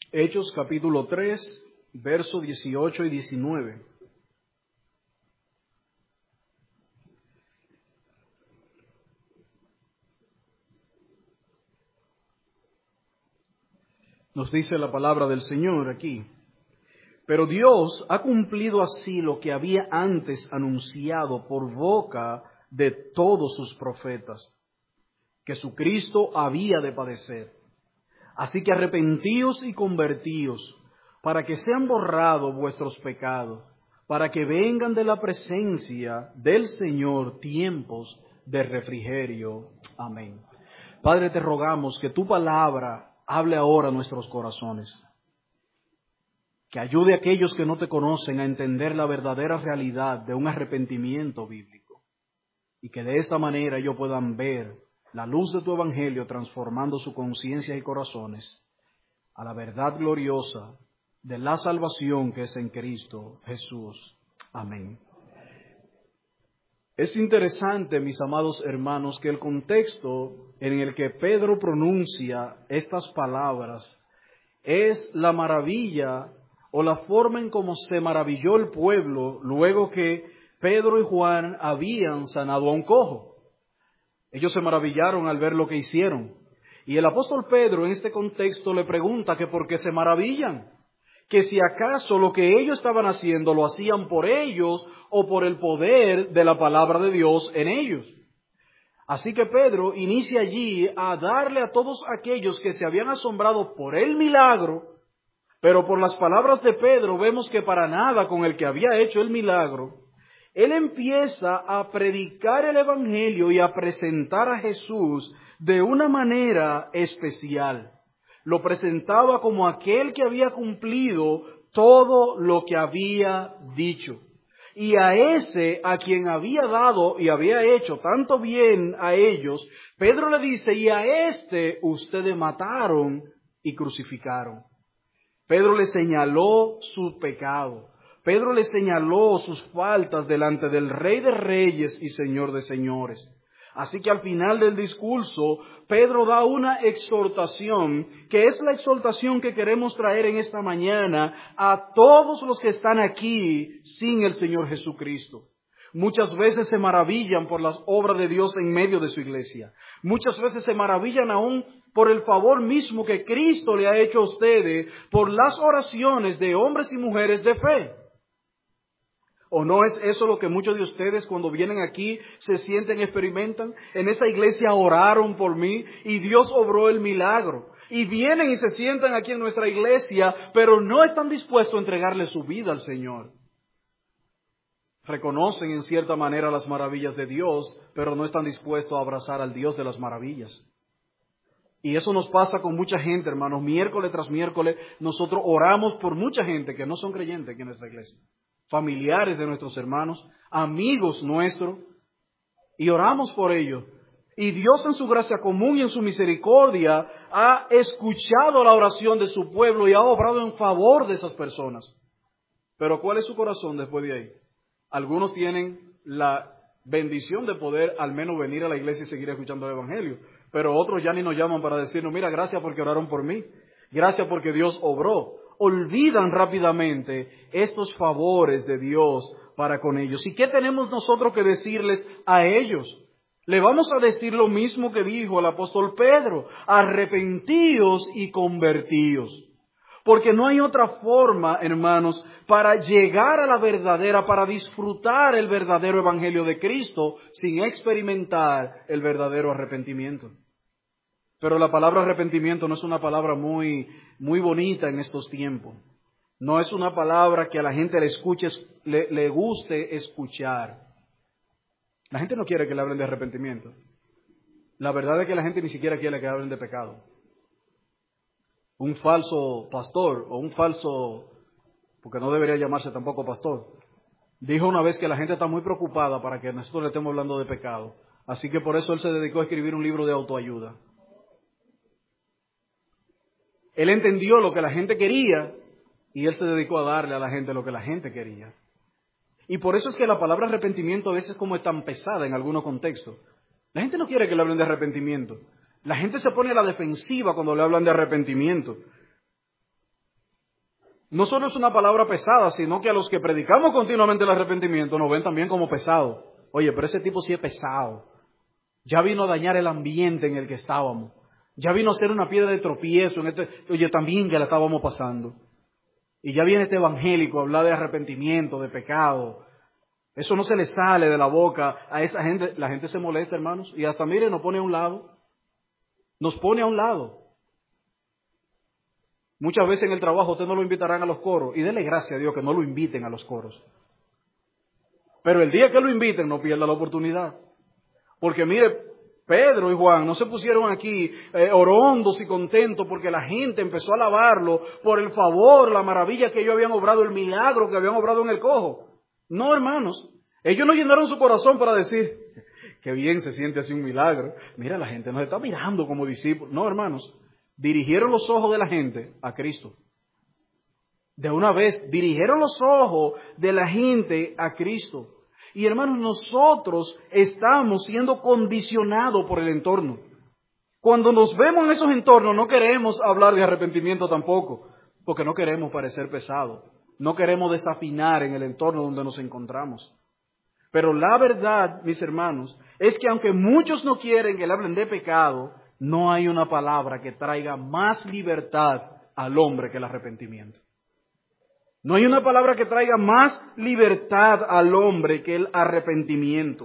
Hechos capítulo 3, versos 18 y 19. Nos dice la palabra del Señor aquí. Pero Dios ha cumplido así lo que había antes anunciado por boca de todos sus profetas, que su Cristo había de padecer. Así que arrepentíos y convertíos, para que sean borrados vuestros pecados, para que vengan de la presencia del Señor tiempos de refrigerio. Amén. Padre, te rogamos que tu palabra hable ahora a nuestros corazones, que ayude a aquellos que no te conocen a entender la verdadera realidad de un arrepentimiento bíblico, y que de esta manera ellos puedan ver la luz de tu evangelio transformando su conciencia y corazones a la verdad gloriosa de la salvación que es en Cristo Jesús. Amén. Es interesante, mis amados hermanos, que el contexto en el que Pedro pronuncia estas palabras es la maravilla o la forma en cómo se maravilló el pueblo luego que Pedro y Juan habían sanado a un cojo. Ellos se maravillaron al ver lo que hicieron. Y el apóstol Pedro en este contexto le pregunta que por qué se maravillan, que si acaso lo que ellos estaban haciendo lo hacían por ellos o por el poder de la palabra de Dios en ellos. Así que Pedro inicia allí a darle a todos aquellos que se habían asombrado por el milagro, pero por las palabras de Pedro vemos que para nada con el que había hecho el milagro, él empieza a predicar el evangelio y a presentar a Jesús de una manera especial. Lo presentaba como aquel que había cumplido todo lo que había dicho. Y a ese a quien había dado y había hecho tanto bien a ellos, Pedro le dice, y a este ustedes mataron y crucificaron. Pedro le señaló su pecado. Pedro le señaló sus faltas delante del Rey de Reyes y Señor de Señores. Así que al final del discurso, Pedro da una exhortación, que es la exhortación que queremos traer en esta mañana a todos los que están aquí sin el Señor Jesucristo. Muchas veces se maravillan por las obras de Dios en medio de su iglesia. Muchas veces se maravillan aún por el favor mismo que Cristo le ha hecho a ustedes por las oraciones de hombres y mujeres de fe. ¿O no es eso lo que muchos de ustedes cuando vienen aquí se sienten, experimentan? En esa iglesia oraron por mí y Dios obró el milagro. Y vienen y se sientan aquí en nuestra iglesia, pero no están dispuestos a entregarle su vida al Señor. Reconocen en cierta manera las maravillas de Dios, pero no están dispuestos a abrazar al Dios de las maravillas. Y eso nos pasa con mucha gente, hermanos. Miércoles tras miércoles nosotros oramos por mucha gente que no son creyentes aquí en nuestra iglesia. Familiares de nuestros hermanos, amigos nuestros, y oramos por ellos. Y Dios en su gracia común y en su misericordia ha escuchado la oración de su pueblo y ha obrado en favor de esas personas. Pero ¿cuál es su corazón después de ahí? Algunos tienen la bendición de poder al menos venir a la iglesia y seguir escuchando el evangelio, pero otros ya ni nos llaman para decirnos, mira, gracias porque oraron por mí, gracias porque Dios obró. Olvidan rápidamente estos favores de Dios para con ellos. ¿Y qué tenemos nosotros que decirles a ellos? Le vamos a decir lo mismo que dijo el apóstol Pedro, arrepentíos y convertíos. Porque no hay otra forma, hermanos, para llegar a la verdadera, para disfrutar el verdadero evangelio de Cristo sin experimentar el verdadero arrepentimiento. Pero la palabra arrepentimiento no es una palabra muy bonita en estos tiempos. No es una palabra que a la gente le guste escuchar. La gente no quiere que le hablen de arrepentimiento. La verdad es que la gente ni siquiera quiere que hablen de pecado. Un falso pastor o un falso, porque no debería llamarse tampoco pastor, dijo una vez que la gente está muy preocupada para que nosotros le estemos hablando de pecado. Así que por eso él se dedicó a escribir un libro de autoayuda. Él entendió lo que la gente quería y él se dedicó a darle a la gente lo que la gente quería. Y por eso es que la palabra arrepentimiento a veces como es tan pesada en algunos contextos. La gente no quiere que le hablen de arrepentimiento. La gente se pone a la defensiva cuando le hablan de arrepentimiento. No solo es una palabra pesada, sino que a los que predicamos continuamente el arrepentimiento nos ven también como pesado. Oye, pero ese tipo sí es pesado. Ya vino a dañar el ambiente en el que estábamos. Ya vino a ser una piedra de tropiezo. Oye, también que la estábamos pasando. Y ya viene este evangélico a hablar de arrepentimiento, de pecado. Eso no se le sale de la boca a esa gente. La gente se molesta, hermanos. Y hasta, mire, nos pone a un lado. Nos pone a un lado. Muchas veces en el trabajo usted no lo invitarán a los coros. Y dele gracias a Dios que no lo inviten a los coros. Pero el día que lo inviten, no pierda la oportunidad. Porque mire, Pedro y Juan no se pusieron aquí orondos y contentos porque la gente empezó a alabarlo por el favor, la maravilla que ellos habían obrado, el milagro que habían obrado en el cojo. No, hermanos. Ellos no llenaron su corazón para decir, qué bien se siente así un milagro. Mira, la gente nos está mirando como discípulos. No, hermanos. Dirigieron los ojos de la gente a Cristo. De una vez, dirigieron los ojos de la gente a Cristo. Y hermanos, nosotros estamos siendo condicionados por el entorno. Cuando nos vemos en esos entornos, no queremos hablar de arrepentimiento tampoco, porque no queremos parecer pesados. No queremos desafinar en el entorno donde nos encontramos. Pero la verdad, mis hermanos, es que aunque muchos no quieren que le hablen de pecado, no hay una palabra que traiga más libertad al hombre que el arrepentimiento. No hay una palabra que traiga más libertad al hombre que el arrepentimiento.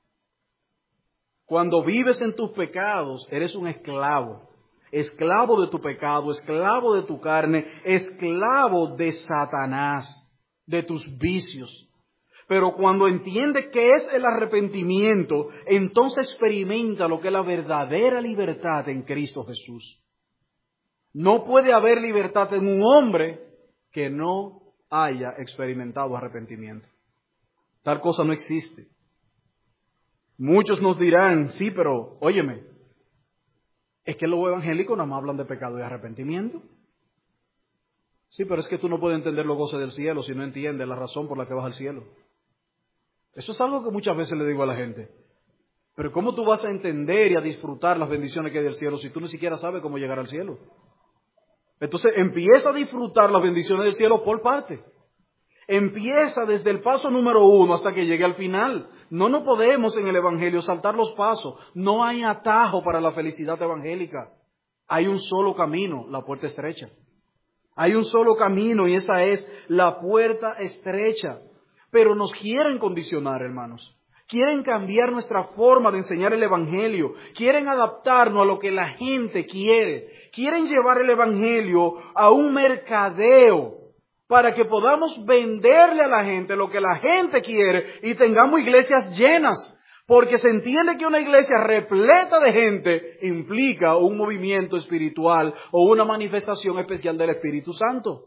Cuando vives en tus pecados, eres un esclavo. Esclavo de tu pecado, esclavo de tu carne, esclavo de Satanás, de tus vicios. Pero cuando entiende qué es el arrepentimiento, entonces experimenta lo que es la verdadera libertad en Cristo Jesús. No puede haber libertad en un hombre que no haya experimentado arrepentimiento. Tal cosa no existe. Muchos nos dirán, sí, pero óyeme, es que los evangélicos nada más hablan de pecado y arrepentimiento. Sí, pero es que tú no puedes entender los goces del cielo si no entiendes la razón por la que vas al cielo. Eso es algo que muchas veces le digo a la gente. Pero ¿cómo tú vas a entender y a disfrutar las bendiciones que hay del cielo si tú ni siquiera sabes cómo llegar al cielo? Entonces empieza a disfrutar las bendiciones del cielo por parte. Empieza desde el paso número 1 hasta que llegue al final. No nos podemos en el Evangelio saltar los pasos. No hay atajo para la felicidad evangélica. Hay un solo camino, la puerta estrecha. Hay un solo camino y esa es la puerta estrecha. Pero nos quieren condicionar, hermanos. Quieren cambiar nuestra forma de enseñar el Evangelio. Quieren adaptarnos a lo que la gente quiere. Quieren llevar el Evangelio a un mercadeo para que podamos venderle a la gente lo que la gente quiere y tengamos iglesias llenas. Porque se entiende que una iglesia repleta de gente implica un movimiento espiritual o una manifestación especial del Espíritu Santo.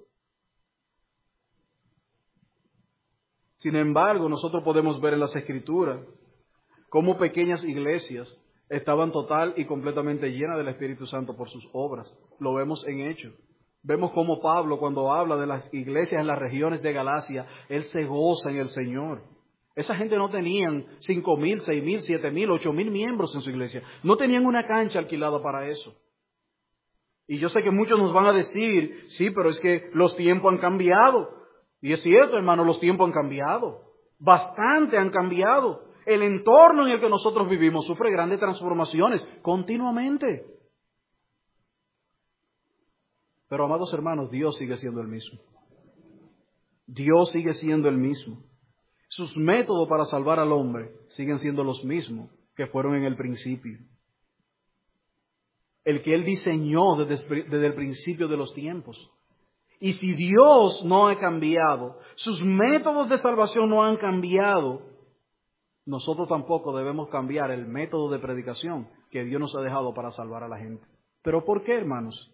Sin embargo, nosotros podemos ver en las Escrituras cómo pequeñas iglesias estaban total y completamente llenas del Espíritu Santo por sus obras. Lo vemos en Hechos. Vemos cómo Pablo, cuando habla de las iglesias en las regiones de Galacia, él se goza en el Señor. Esa gente no tenían 5,000, 6,000, 7,000, 8,000 miembros en su iglesia. No tenían una cancha alquilada para eso. Y yo sé que muchos nos van a decir, sí, pero es que los tiempos han cambiado. Y es cierto, hermano, los tiempos han cambiado. Bastante han cambiado. El entorno en el que nosotros vivimos sufre grandes transformaciones continuamente. Pero, amados hermanos, Dios sigue siendo el mismo. Dios sigue siendo el mismo. Sus métodos para salvar al hombre siguen siendo los mismos que fueron en el principio. El que Él diseñó desde el principio de los tiempos. Y si Dios no ha cambiado, sus métodos de salvación no han cambiado, nosotros tampoco debemos cambiar el método de predicación que Dios nos ha dejado para salvar a la gente. ¿Pero por qué, hermanos?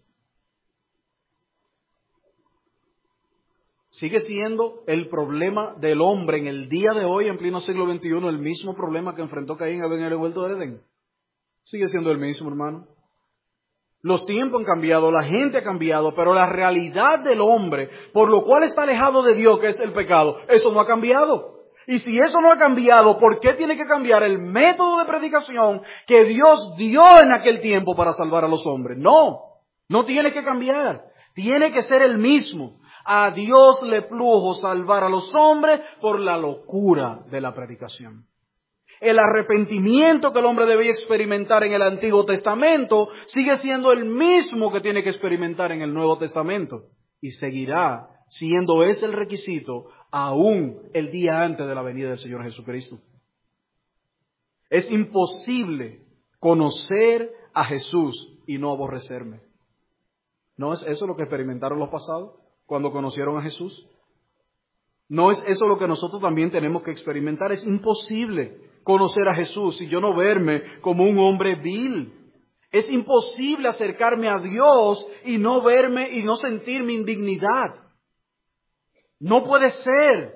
Sigue siendo el problema del hombre en el día de hoy, en pleno siglo XXI, el mismo problema que enfrentó Caín en el huerto de Edén. Sigue siendo el mismo, hermano. Los tiempos han cambiado, la gente ha cambiado, pero la realidad del hombre, por lo cual está alejado de Dios, que es el pecado, eso no ha cambiado. Y si eso no ha cambiado, ¿por qué tiene que cambiar el método de predicación que Dios dio en aquel tiempo para salvar a los hombres? No, no tiene que cambiar, tiene que ser el mismo. A Dios le plugo salvar a los hombres por la locura de la predicación. El arrepentimiento que el hombre debía experimentar en el Antiguo Testamento sigue siendo el mismo que tiene que experimentar en el Nuevo Testamento. Y seguirá siendo ese el requisito aún el día antes de la venida del Señor Jesucristo. Es imposible conocer a Jesús y no aborrecerme. ¿No es eso lo que experimentaron los pasados cuando conocieron a Jesús? ¿No es eso lo que nosotros también tenemos que experimentar? Es imposible conocer a Jesús y yo no verme como un hombre vil. Es imposible acercarme a Dios y no verme y no sentir mi indignidad. No puede ser.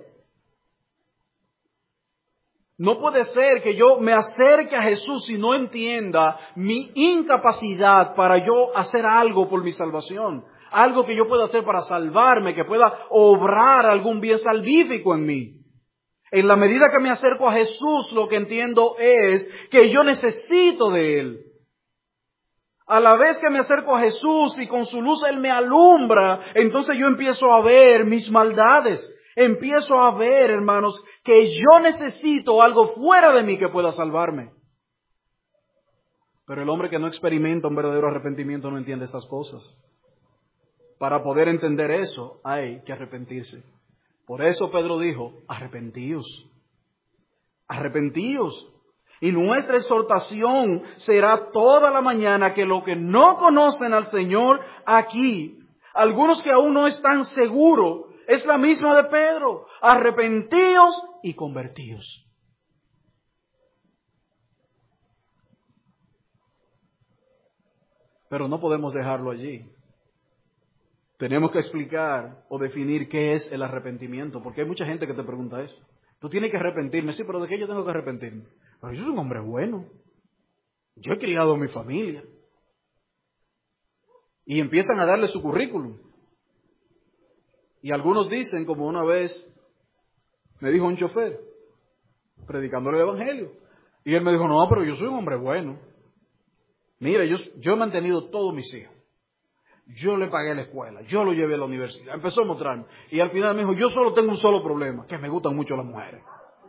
No puede ser que yo me acerque a Jesús y no entienda mi incapacidad para yo hacer algo por mi salvación. Algo que yo pueda hacer para salvarme, que pueda obrar algún bien salvífico en mí. En la medida que me acerco a Jesús, lo que entiendo es que yo necesito de Él. A la vez que me acerco a Jesús y con su luz Él me alumbra, entonces yo empiezo a ver mis maldades. Empiezo a ver, hermanos, que yo necesito algo fuera de mí que pueda salvarme. Pero el hombre que no experimenta un verdadero arrepentimiento no entiende estas cosas. Para poder entender eso, hay que arrepentirse. Por eso Pedro dijo, arrepentíos. Arrepentíos. Y nuestra exhortación será toda la mañana que los que no conocen al Señor aquí, algunos que aún no están seguros, es la misma de Pedro. Arrepentíos y convertíos. Pero no podemos dejarlo allí. Tenemos que explicar o definir qué es el arrepentimiento, porque hay mucha gente que te pregunta eso. Tú tienes que arrepentirme. Sí, pero ¿de qué yo tengo que arrepentirme? Pero yo soy un hombre bueno. Yo he criado a mi familia. Y empiezan a darle su currículum. Y algunos dicen, como una vez me dijo un chofer, predicándole el Evangelio. Y él me dijo, no, pero yo soy un hombre bueno. Mira, yo he mantenido todos mis hijos. Yo le pagué la escuela, yo lo llevé a la universidad. Empezó a mostrarme. Y al final me dijo, yo solo tengo un solo problema, que me gustan mucho las mujeres.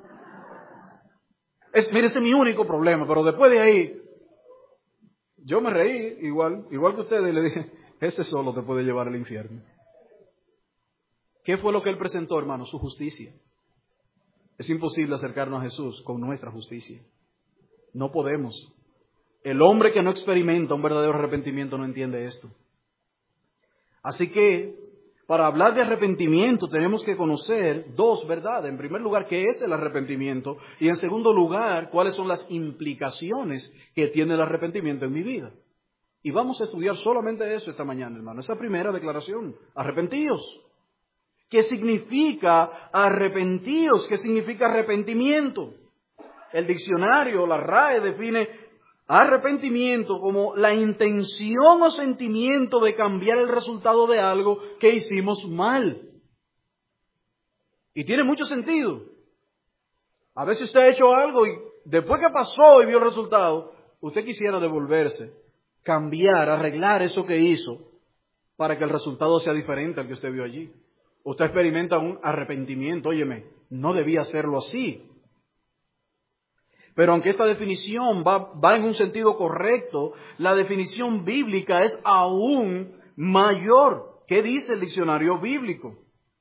Mire, ese es mi único problema, pero después de ahí, yo me reí igual que ustedes, y le dije, ese solo te puede llevar al infierno. ¿Qué fue lo que él presentó, hermano? Su justicia. Es imposible acercarnos a Jesús con nuestra justicia. No podemos. El hombre que no experimenta un verdadero arrepentimiento no entiende esto. Así que, para hablar de arrepentimiento tenemos que conocer dos verdades. En primer lugar, ¿qué es el arrepentimiento? Y en segundo lugar, ¿cuáles son las implicaciones que tiene el arrepentimiento en mi vida? Y vamos a estudiar solamente eso esta mañana, hermano. Esa primera declaración. Arrepentíos. ¿Qué significa arrepentíos? ¿Qué significa arrepentimiento? El diccionario, la RAE, define arrepentimiento como la intención o sentimiento de cambiar el resultado de algo que hicimos mal. Y tiene mucho sentido. A veces usted ha hecho algo y después que pasó y vio el resultado, usted quisiera devolverse, cambiar, arreglar eso que hizo para que el resultado sea diferente al que usted vio allí. Usted experimenta un arrepentimiento, óyeme, no debía hacerlo así. Pero aunque esta definición va en un sentido correcto, la definición bíblica es aún mayor. ¿Qué dice el diccionario bíblico?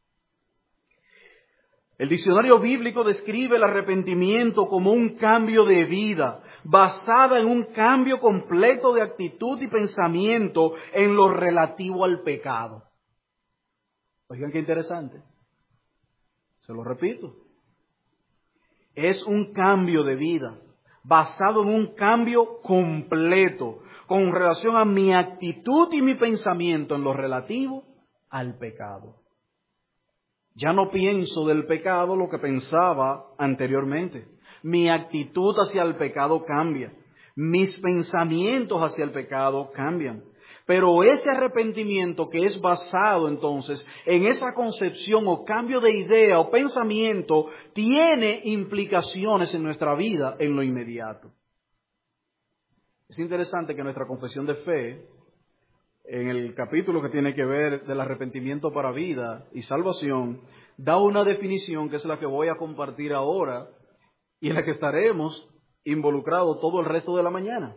El diccionario bíblico describe el arrepentimiento como un cambio de vida, basada en un cambio completo de actitud y pensamiento en lo relativo al pecado. Oigan qué interesante. Se lo repito. Es un cambio de vida, basado en un cambio completo, con relación a mi actitud y mi pensamiento en lo relativo al pecado. Ya no pienso del pecado lo que pensaba anteriormente. Mi actitud hacia el pecado cambia. Mis pensamientos hacia el pecado cambian. Pero ese arrepentimiento que es basado entonces en esa concepción o cambio de idea o pensamiento tiene implicaciones en nuestra vida en lo inmediato. Es interesante que nuestra confesión de fe en el capítulo que tiene que ver del arrepentimiento para vida y salvación, da una definición que es la que voy a compartir ahora y en la que estaremos involucrados todo el resto de la mañana.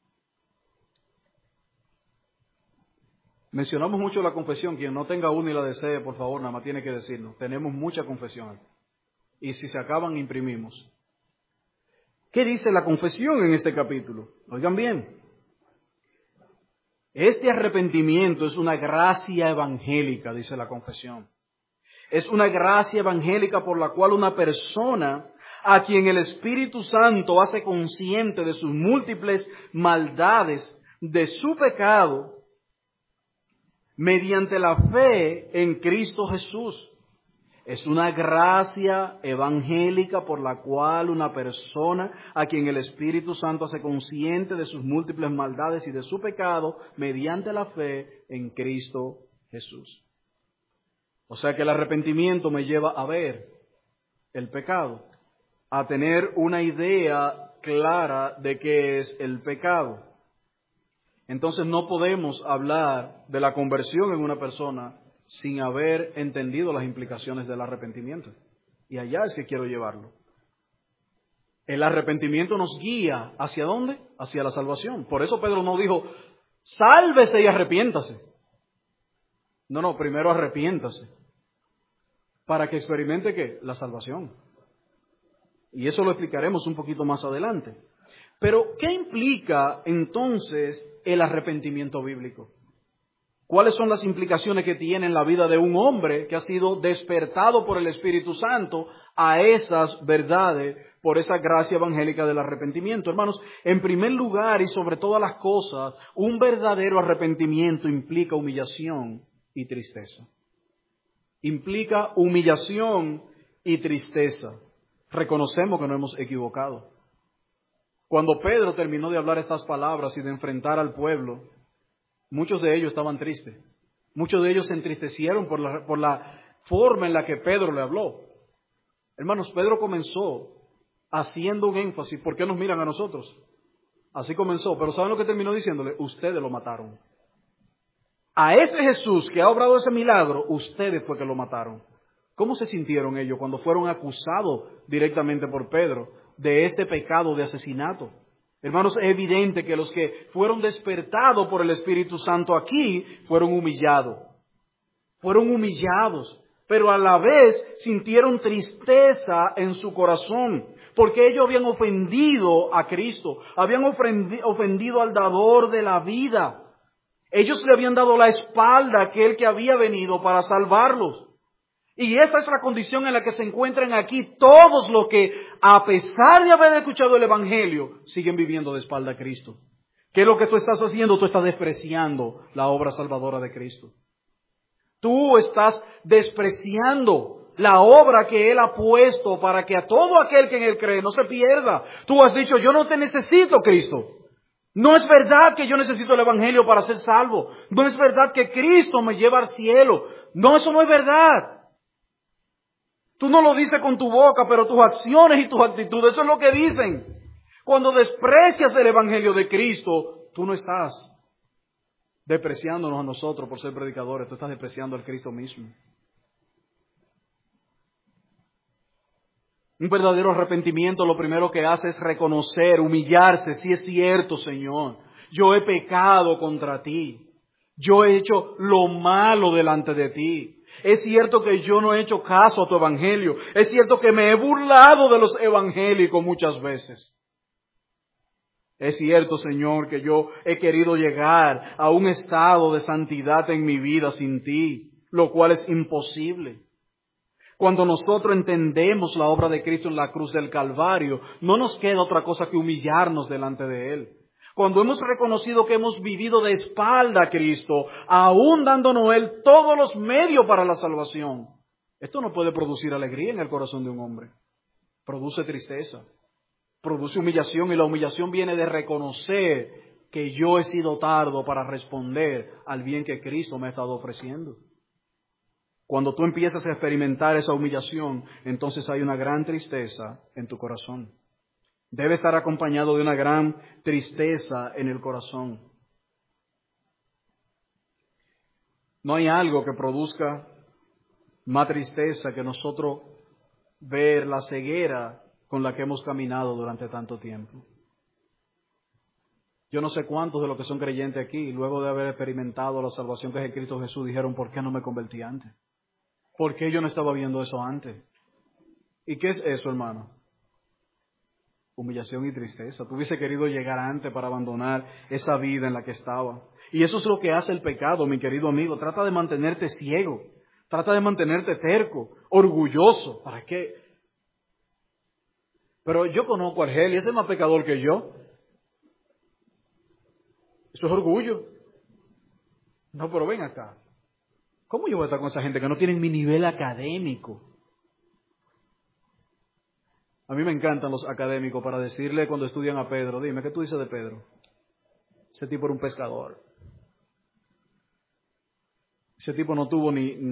Mencionamos mucho la confesión. Quien no tenga una y la desee, por favor, nada más tiene que decirnos. Tenemos mucha confesión. Y si se acaban, imprimimos. ¿Qué dice la confesión en este capítulo? Oigan bien. Este arrepentimiento es una gracia evangélica, dice la confesión. Es una gracia evangélica por la cual una persona a quien el Espíritu Santo hace consciente de sus múltiples maldades, de su pecado, mediante la fe en Cristo Jesús. Es una gracia evangélica por la cual una persona a quien el Espíritu Santo hace consciente de sus múltiples maldades y de su pecado mediante la fe en Cristo Jesús. O sea que el arrepentimiento me lleva a ver el pecado, a tener una idea clara de qué es el pecado. Entonces no podemos hablar de la conversión en una persona sin haber entendido las implicaciones del arrepentimiento. Y allá es que quiero llevarlo. El arrepentimiento nos guía ¿hacia dónde? Hacia la salvación. Por eso Pedro no dijo, sálvese y arrepiéntase. No, primero arrepiéntase. Para que experimente ¿qué? La salvación. Y eso lo explicaremos un poquito más adelante. Pero, ¿qué implica entonces el arrepentimiento bíblico? ¿Cuáles son las implicaciones que tiene en la vida de un hombre que ha sido despertado por el Espíritu Santo a esas verdades, por esa gracia evangélica del arrepentimiento? Hermanos, en primer lugar y sobre todas las cosas, un verdadero arrepentimiento implica humillación y tristeza. Implica humillación y tristeza. Reconocemos que nos hemos equivocado. Cuando Pedro terminó de hablar estas palabras y de enfrentar al pueblo, muchos de ellos estaban tristes. Muchos de ellos se entristecieron por la forma en la que Pedro le habló. Hermanos, Pedro comenzó haciendo un énfasis. ¿Por qué nos miran a nosotros? Así comenzó. Pero ¿saben lo que terminó diciéndole? Ustedes lo mataron. A ese Jesús que ha obrado ese milagro, ustedes fue que lo mataron. ¿Cómo se sintieron ellos cuando fueron acusados directamente por Pedro de este pecado de asesinato? Hermanos, es evidente que los que fueron despertados por el Espíritu Santo aquí fueron humillados. Fueron humillados, pero a la vez sintieron tristeza en su corazón, porque ellos habían ofendido a Cristo, habían ofendido al dador de la vida. Ellos le habían dado la espalda a aquel que había venido para salvarlos. Y esta es la condición en la que se encuentran aquí todos los que, a pesar de haber escuchado el Evangelio, siguen viviendo de espalda a Cristo. ¿Qué es lo que tú estás haciendo? Tú estás despreciando la obra salvadora de Cristo. Tú estás despreciando la obra que Él ha puesto para que a todo aquel que en Él cree no se pierda. Tú has dicho, yo no te necesito, Cristo. No es verdad que yo necesito el Evangelio para ser salvo. No es verdad que Cristo me lleva al cielo. No, eso no es verdad. Tú no lo dices con tu boca, pero tus acciones y tus actitudes, eso es lo que dicen. Cuando desprecias el Evangelio de Cristo, tú no estás despreciándonos a nosotros por ser predicadores, tú estás despreciando al Cristo mismo. Un verdadero arrepentimiento lo primero que hace es reconocer, humillarse. Sí es cierto, Señor, yo he pecado contra ti. Yo he hecho lo malo delante de ti. Es cierto que yo no he hecho caso a tu evangelio. Es cierto que me he burlado de los evangélicos muchas veces. Es cierto, Señor, que yo he querido llegar a un estado de santidad en mi vida sin ti, lo cual es imposible. Cuando nosotros entendemos la obra de Cristo en la cruz del Calvario, no nos queda otra cosa que humillarnos delante de Él. Cuando hemos reconocido que hemos vivido de espalda a Cristo, aún dándonos Él todos los medios para la salvación, esto no puede producir alegría en el corazón de un hombre. Produce tristeza, produce humillación, y la humillación viene de reconocer que yo he sido tardo para responder al bien que Cristo me ha estado ofreciendo. Cuando tú empiezas a experimentar esa humillación, entonces hay una gran tristeza en tu corazón. Debe estar acompañado de una gran tristeza en el corazón. No hay algo que produzca más tristeza que nosotros ver la ceguera con la que hemos caminado durante tanto tiempo. Yo no sé cuántos de los que son creyentes aquí, luego de haber experimentado la salvación que es en Cristo Jesús, dijeron, ¿por qué no me convertí antes? ¿Por qué yo no estaba viendo eso antes? ¿Y qué es eso, hermano? Humillación y tristeza. Tú hubiese querido llegar antes para abandonar esa vida en la que estaba. Y eso es lo que hace el pecado, mi querido amigo. Trata de mantenerte ciego. Trata de mantenerte terco, orgulloso. ¿Para qué? Pero yo conozco a Argel y ese es más pecador que yo. Eso es orgullo. No, pero ven acá. ¿Cómo yo voy a estar con esa gente que no tienen mi nivel académico? A mí me encantan los académicos para decirle cuando estudian a Pedro, dime, ¿qué tú dices de Pedro? Ese tipo era un pescador. Ese tipo no tuvo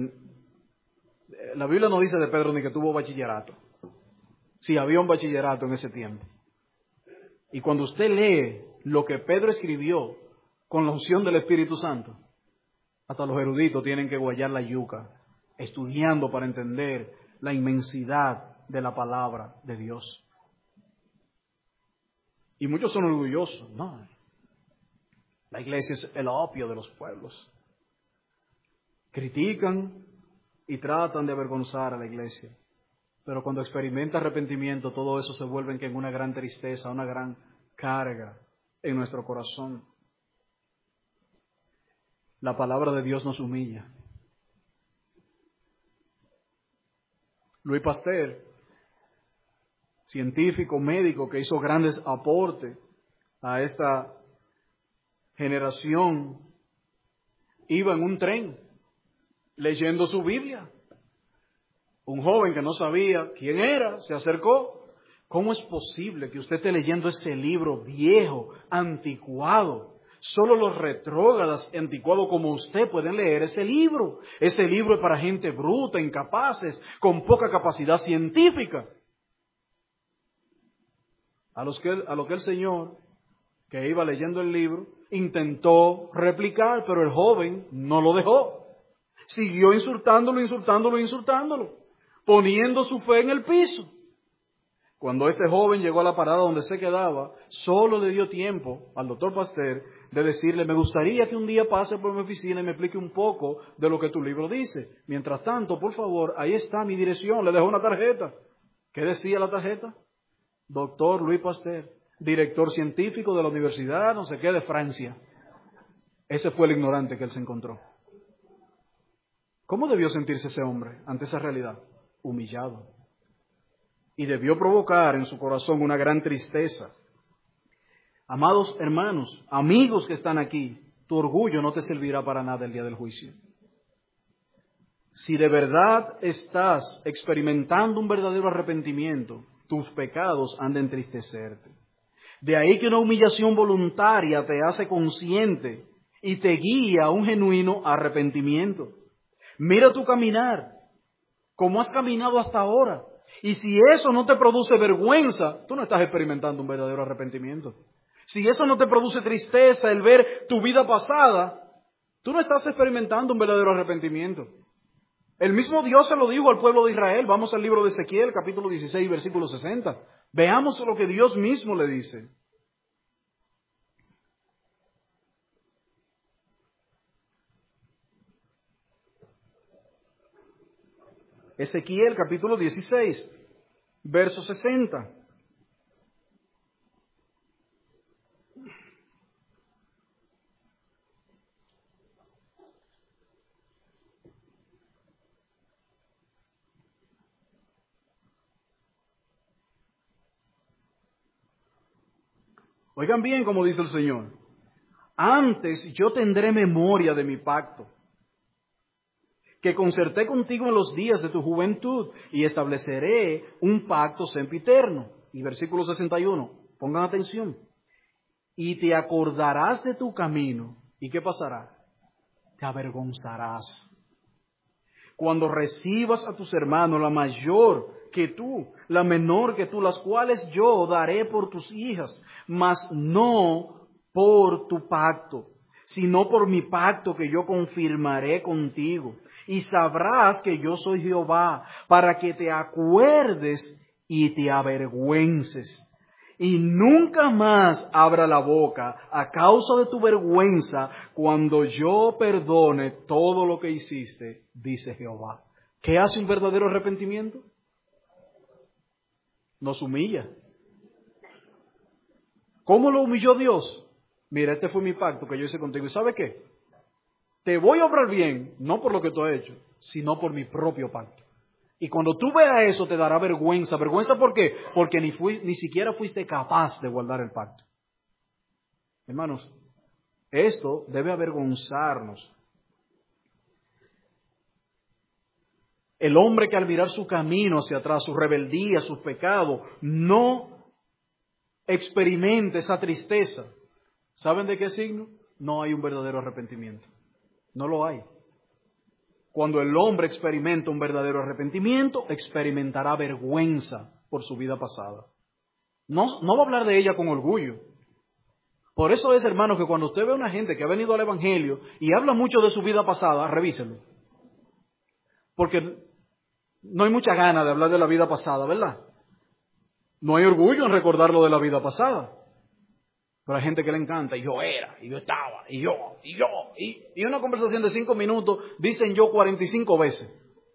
la Biblia no dice de Pedro ni que tuvo bachillerato. Sí, había un bachillerato en ese tiempo. Y cuando usted lee lo que Pedro escribió con la unción del Espíritu Santo, hasta los eruditos tienen que guayar la yuca, estudiando para entender la inmensidad de la palabra de Dios. Y muchos son orgullosos. No, la iglesia es el opio de los pueblos. Critican y tratan de avergonzar a la iglesia. Pero cuando experimenta arrepentimiento, todo eso se vuelve en una gran tristeza, una gran carga en nuestro corazón. La palabra de Dios nos humilla. Louis Pasteur, científico, médico, que hizo grandes aportes a esta generación, iba en un tren leyendo su Biblia. Un joven que no sabía quién era, se acercó. ¿Cómo es posible que usted esté leyendo ese libro viejo, anticuado? Solo los retrógradas y anticuados como usted pueden leer ese libro. Ese libro es para gente bruta, incapaces, con poca capacidad científica. A lo que el señor, que iba leyendo el libro, intentó replicar, pero el joven no lo dejó. Siguió insultándolo, poniendo su fe en el piso. Cuando este joven llegó a la parada donde se quedaba, solo le dio tiempo al doctor Pasteur de decirle, me gustaría que un día pase por mi oficina y me explique un poco de lo que tu libro dice. Mientras tanto, por favor, ahí está mi dirección. Le dejó una tarjeta. ¿Qué decía la tarjeta? Doctor Louis Pasteur, director científico de la Universidad, no sé qué, de Francia. Ese fue el ignorante que él se encontró. ¿Cómo debió sentirse ese hombre ante esa realidad? Humillado. Y debió provocar en su corazón una gran tristeza. Amados hermanos, amigos que están aquí, tu orgullo no te servirá para nada el día del juicio. Si de verdad estás experimentando un verdadero arrepentimiento, tus pecados han de entristecerte. De ahí que una humillación voluntaria te hace consciente y te guía a un genuino arrepentimiento. Mira tu caminar, como has caminado hasta ahora. Y si eso no te produce vergüenza, tú no estás experimentando un verdadero arrepentimiento. Si eso no te produce tristeza, el ver tu vida pasada, tú no estás experimentando un verdadero arrepentimiento. El mismo Dios se lo dijo al pueblo de Israel. Vamos al libro de Ezequiel, capítulo 16, versículo 60. Veamos lo que Dios mismo le dice. Ezequiel, capítulo 16, verso 60. Oigan bien como dice el Señor. Antes yo tendré memoria de mi pacto, que concerté contigo en los días de tu juventud, y estableceré un pacto sempiterno. Y versículo 61, pongan atención. Y te acordarás de tu camino. ¿Y qué pasará? Te avergonzarás. Cuando recibas a tus hermanos, la mayor que tú, la menor que tú, las cuales yo daré por tus hijas, mas no por tu pacto, sino por mi pacto que yo confirmaré contigo. Y sabrás que yo soy Jehová, para que te acuerdes y te avergüences. Y nunca más abra la boca a causa de tu vergüenza cuando yo perdone todo lo que hiciste, dice Jehová. ¿Qué hace un verdadero arrepentimiento? Nos humilla. ¿Cómo lo humilló Dios? Mira, este fue mi pacto que yo hice contigo. ¿Y sabe qué? Te voy a obrar bien, no por lo que tú has hecho, sino por mi propio pacto. Y cuando tú veas eso te dará vergüenza. ¿Vergüenza por qué? Porque ni siquiera fuiste capaz de guardar el pacto. Hermanos, esto debe avergonzarnos. El hombre que al mirar su camino hacia atrás, su rebeldía, sus pecados, no experimenta esa tristeza. ¿Saben de qué signo? No hay un verdadero arrepentimiento. No lo hay. Cuando el hombre experimenta un verdadero arrepentimiento, experimentará vergüenza por su vida pasada. No va a hablar de ella con orgullo. Por eso es, hermano, que cuando usted ve a una gente que ha venido al Evangelio y habla mucho de su vida pasada, revíselo. Porque no hay mucha gana de hablar de la vida pasada, ¿verdad? No hay orgullo en recordar lo de la vida pasada. Pero hay gente que le encanta, y yo era, y yo estaba, y una conversación de 5 minutos, dicen yo 45 veces.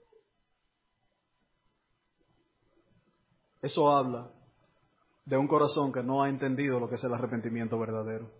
Eso habla de un corazón que no ha entendido lo que es el arrepentimiento verdadero.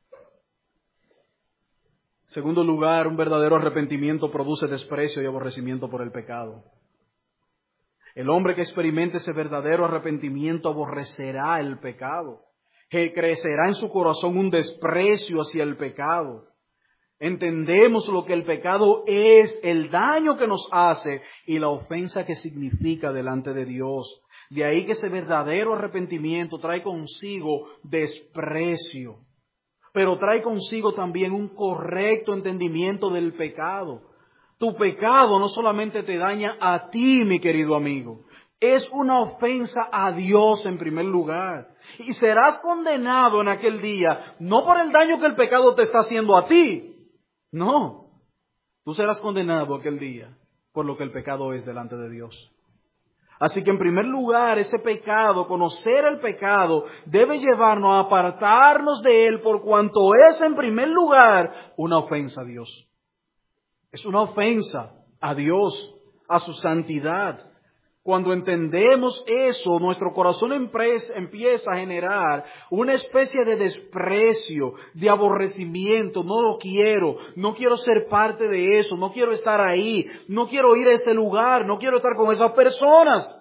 En segundo lugar, un verdadero arrepentimiento produce desprecio y aborrecimiento por el pecado. El hombre que experimente ese verdadero arrepentimiento aborrecerá el pecado. Que crecerá en su corazón un desprecio hacia el pecado. Entendemos lo que el pecado es, el daño que nos hace y la ofensa que significa delante de Dios. De ahí que ese verdadero arrepentimiento trae consigo desprecio, pero trae consigo también un correcto entendimiento del pecado. Tu pecado no solamente te daña a ti, mi querido amigo, es una ofensa a Dios en primer lugar. Y serás condenado en aquel día, no por el daño que el pecado te está haciendo a ti. No, tú serás condenado aquel día por lo que el pecado es delante de Dios. Así que en primer lugar, ese pecado, conocer el pecado, debe llevarnos a apartarnos de él por cuanto es en primer lugar una ofensa a Dios. Es una ofensa a Dios, a su santidad. Cuando entendemos eso, nuestro corazón empieza a generar una especie de desprecio, de aborrecimiento. No quiero ser parte de eso, no quiero estar ahí, no quiero ir a ese lugar, no quiero estar con esas personas.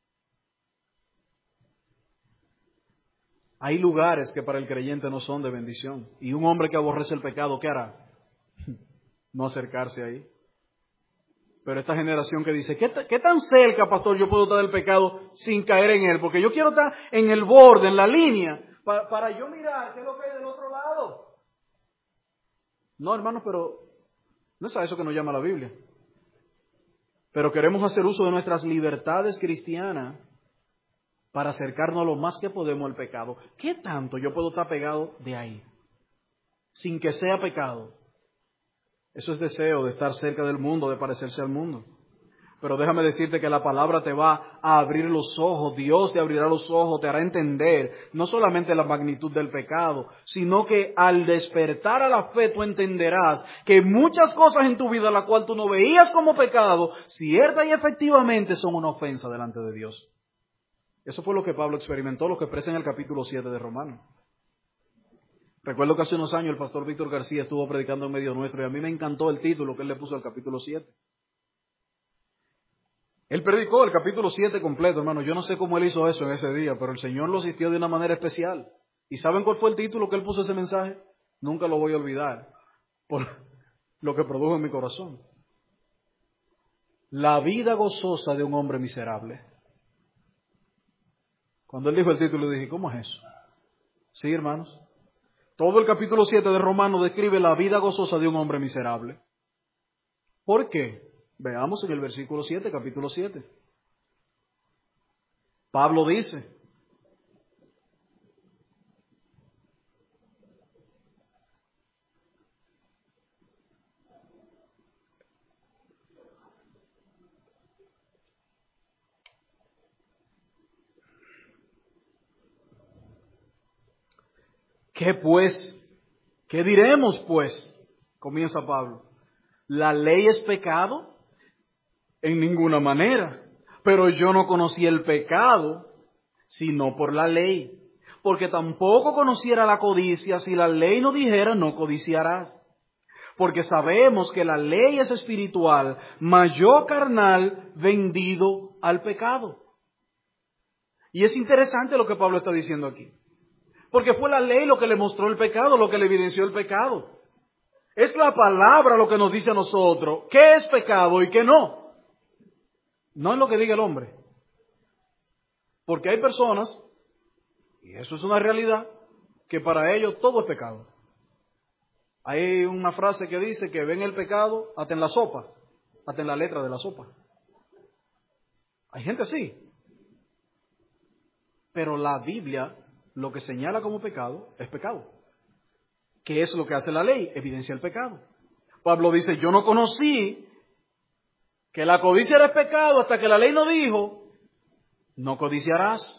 Hay lugares que para el creyente no son de bendición. Y un hombre que aborrece el pecado, ¿qué hará? No acercarse ahí. Pero esta generación que dice, ¿qué tan cerca, pastor, yo puedo estar del pecado sin caer en él? Porque yo quiero estar en el borde, en la línea, para yo mirar qué es lo que hay del otro lado. No, hermanos, pero no es a eso que nos llama la Biblia. Pero queremos hacer uso de nuestras libertades cristianas para acercarnos lo más que podemos al pecado. ¿Qué tanto yo puedo estar pegado de ahí? Sin que sea pecado. Eso es deseo de estar cerca del mundo, de parecerse al mundo. Pero déjame decirte que la palabra te va a abrir los ojos. Dios te abrirá los ojos, te hará entender no solamente la magnitud del pecado, sino que al despertar a la fe tú entenderás que muchas cosas en tu vida, las cuales tú no veías como pecado, cierta y efectivamente son una ofensa delante de Dios. Eso fue lo que Pablo experimentó, lo que expresa en el capítulo 7 de Romanos. Recuerdo que hace unos años el pastor Víctor García estuvo predicando en medio nuestro y a mí me encantó el título que él le puso al capítulo 7. Él predicó el capítulo 7 completo, hermano. Yo no sé cómo él hizo eso en ese día, pero el Señor lo asistió de una manera especial. ¿Y saben cuál fue el título que él puso ese mensaje? Nunca lo voy a olvidar, por lo que produjo en mi corazón. La vida gozosa de un hombre miserable. Cuando él dijo el título, dije, ¿cómo es eso? Sí, hermanos. Todo el capítulo 7 de Romanos describe la vida gozosa de un hombre miserable. ¿Por qué? Veamos en el versículo 7, capítulo 7. Pablo dice, ¿Qué pues? ¿Qué diremos pues? Comienza Pablo. ¿La ley es pecado? En ninguna manera. Pero yo no conocí el pecado, sino por la ley. Porque tampoco conociera la codicia si la ley no dijera no codiciarás. Porque sabemos que la ley es espiritual, mas yo carnal vendido al pecado. Y es interesante lo que Pablo está diciendo aquí. Porque fue la ley lo que le mostró el pecado, lo que le evidenció el pecado. Es la palabra lo que nos dice a nosotros qué es pecado y qué no. No es lo que diga el hombre. Porque hay personas, y eso es una realidad, que para ellos todo es pecado. Hay una frase que dice que ven el pecado hasta en la sopa, hasta en la letra de la sopa. Hay gente así. Pero la Biblia lo que señala como pecado es pecado. ¿Qué es lo que hace la ley? Evidencia el pecado. Pablo dice, yo no conocí que la codicia era pecado hasta que la ley no dijo, no codiciarás.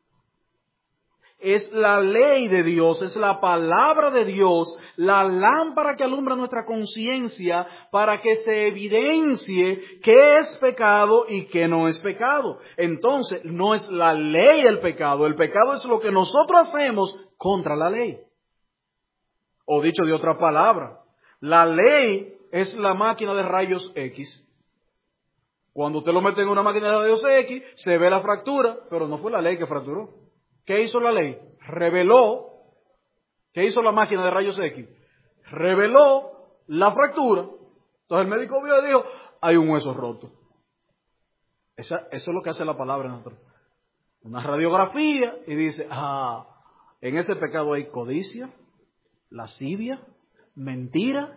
Es la ley de Dios, es la palabra de Dios, la lámpara que alumbra nuestra conciencia para que se evidencie qué es pecado y qué no es pecado. Entonces, no es la ley el pecado es lo que nosotros hacemos contra la ley. O dicho de otra palabra, la ley es la máquina de rayos X. Cuando usted lo mete en una máquina de rayos X, se ve la fractura, pero no fue la ley que fracturó. ¿Qué hizo la ley? Reveló. ¿Qué hizo la máquina de rayos X? Reveló la fractura. Entonces el médico vio y dijo, hay un hueso roto. Eso es lo que hace la palabra en nosotros. Una radiografía y dice, en ese pecado hay codicia, lascivia, mentira,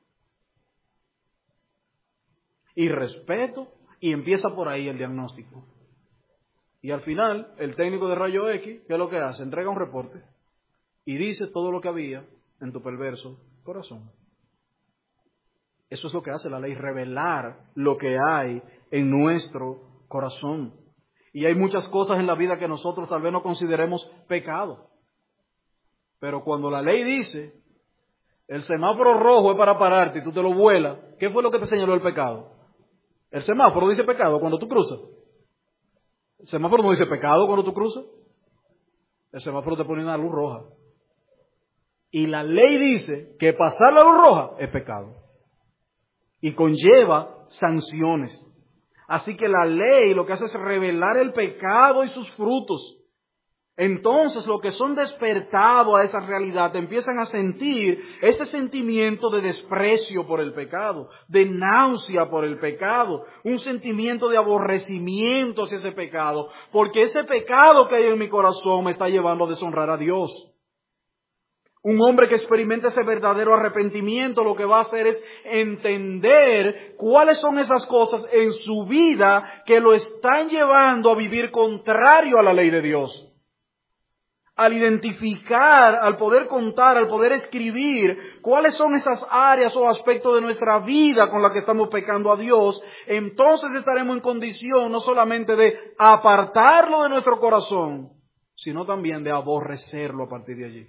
irrespeto, y empieza por ahí el diagnóstico. Y al final, el técnico de rayo X, ¿qué es lo que hace? Entrega un reporte y dice todo lo que había en tu perverso corazón. Eso es lo que hace la ley, revelar lo que hay en nuestro corazón. Y hay muchas cosas en la vida que nosotros tal vez no consideremos pecado. Pero cuando la ley dice, el semáforo rojo es para pararte y tú te lo vuelas, ¿qué fue lo que te señaló el pecado? El semáforo dice pecado cuando tú cruzas. El semáforo no dice pecado cuando tú cruzas. El semáforo te pone una luz roja. Y la ley dice que pasar la luz roja es pecado. Y conlleva sanciones. Así que la ley lo que hace es revelar el pecado y sus frutos. Entonces, los que son despertados a esa realidad empiezan a sentir ese sentimiento de desprecio por el pecado, de náusea por el pecado, un sentimiento de aborrecimiento hacia ese pecado, porque ese pecado que hay en mi corazón me está llevando a deshonrar a Dios. Un hombre que experimenta ese verdadero arrepentimiento lo que va a hacer es entender cuáles son esas cosas en su vida que lo están llevando a vivir contrario a la ley de Dios. Al identificar, al poder contar, al poder escribir cuáles son esas áreas o aspectos de nuestra vida con las que estamos pecando a Dios, entonces estaremos en condición no solamente de apartarlo de nuestro corazón, sino también de aborrecerlo a partir de allí.